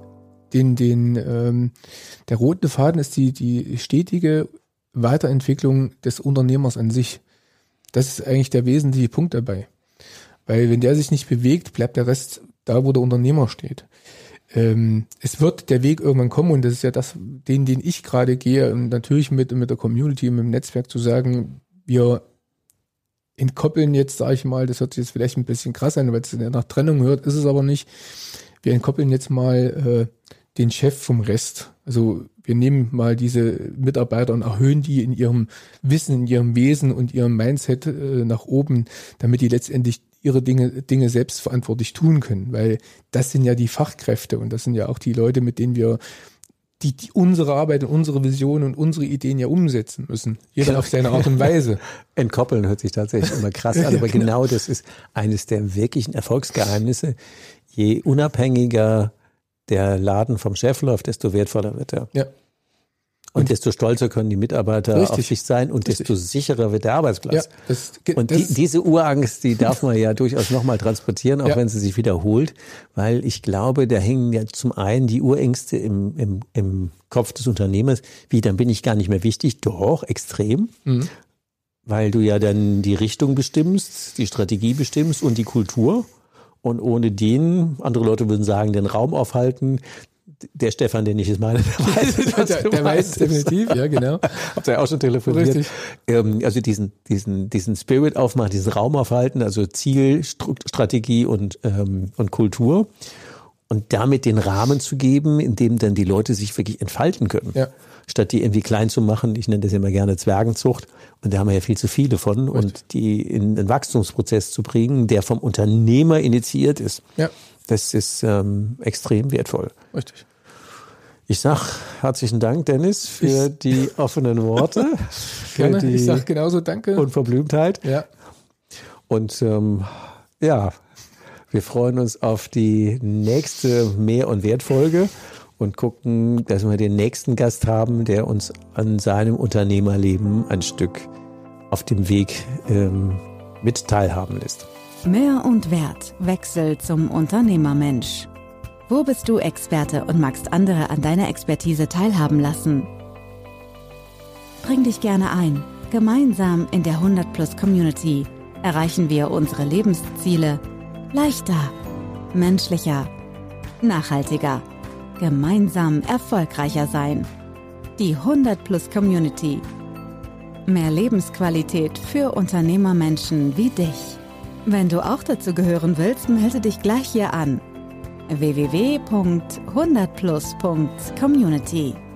der rote Faden ist die stetige Weiterentwicklung des Unternehmers an sich. Das ist eigentlich der wesentliche Punkt dabei. Weil wenn der sich nicht bewegt, bleibt der Rest da, wo der Unternehmer steht. Es wird der Weg irgendwann kommen und das ist ja den ich gerade gehe und natürlich mit der Community, mit dem Netzwerk zu sagen, wir entkoppeln jetzt, sage ich mal, das hört sich jetzt vielleicht ein bisschen krass an, weil es nach Trennung hört, ist es aber nicht. Wir entkoppeln jetzt mal den Chef vom Rest. Also wir nehmen mal diese Mitarbeiter und erhöhen die in ihrem Wissen, in ihrem Wesen und ihrem Mindset nach oben, damit die letztendlich ihre Dinge selbstverantwortlich tun können. Weil das sind ja die Fachkräfte und das sind ja auch die Leute, mit denen wir die unsere Arbeit und unsere Vision und unsere Ideen ja umsetzen müssen. Jeder auf seine Art und Weise. Entkoppeln hört sich tatsächlich immer krass an, aber genau das ist eines der wirklichen Erfolgsgeheimnisse. Je unabhängiger der Laden vom Chef läuft, desto wertvoller wird er. Ja. Und desto stolzer können die Mitarbeiter auf sich sein und desto sicherer wird der Arbeitsplatz. Ja, diese Urangst, die darf man ja durchaus nochmal transportieren, auch wenn sie sich wiederholt, weil ich glaube, da hängen ja zum einen die Urängste im Kopf des Unternehmers, dann bin ich gar nicht mehr wichtig, doch, extrem, weil du ja dann die Richtung bestimmst, die Strategie bestimmst und die Kultur. Und ohne den, andere Leute würden sagen, den Raum aufhalten. Der Stefan, den ich jetzt meine, der weiß es definitiv, ja genau. Habt ihr ja auch schon telefoniert. Richtig. Also diesen Spirit aufmachen, diesen Raum aufhalten, also Ziel, Strategie und Kultur. und damit den Rahmen zu geben, in dem dann die Leute sich wirklich entfalten können. Ja. Statt die irgendwie klein zu machen, ich nenne das immer gerne Zwergenzucht, und da haben wir ja viel zu viele von, richtig, und die in einen Wachstumsprozess zu bringen, der vom Unternehmer initiiert ist. Ja. Das ist extrem wertvoll. Richtig. Ich sag herzlichen Dank, Dennis, für die offenen Worte. Gerne, ich sag genauso danke. Unverblümtheit. Ja. Und ja, wir freuen uns auf die nächste Mehr- und Wertfolge und gucken, dass wir den nächsten Gast haben, der uns an seinem Unternehmerleben ein Stück auf dem Weg mit teilhaben lässt. Mehr und Wert, Wechsel zum Unternehmermensch. Wo bist du Experte und magst andere an deiner Expertise teilhaben lassen? Bring dich gerne ein. Gemeinsam in der 100+ Community erreichen wir unsere Lebensziele leichter, menschlicher, nachhaltiger, gemeinsam erfolgreicher sein. Die 100+ Community. Mehr Lebensqualität für Unternehmermenschen wie dich. Wenn du auch dazu gehören willst, melde dich gleich hier an. www.100plus.community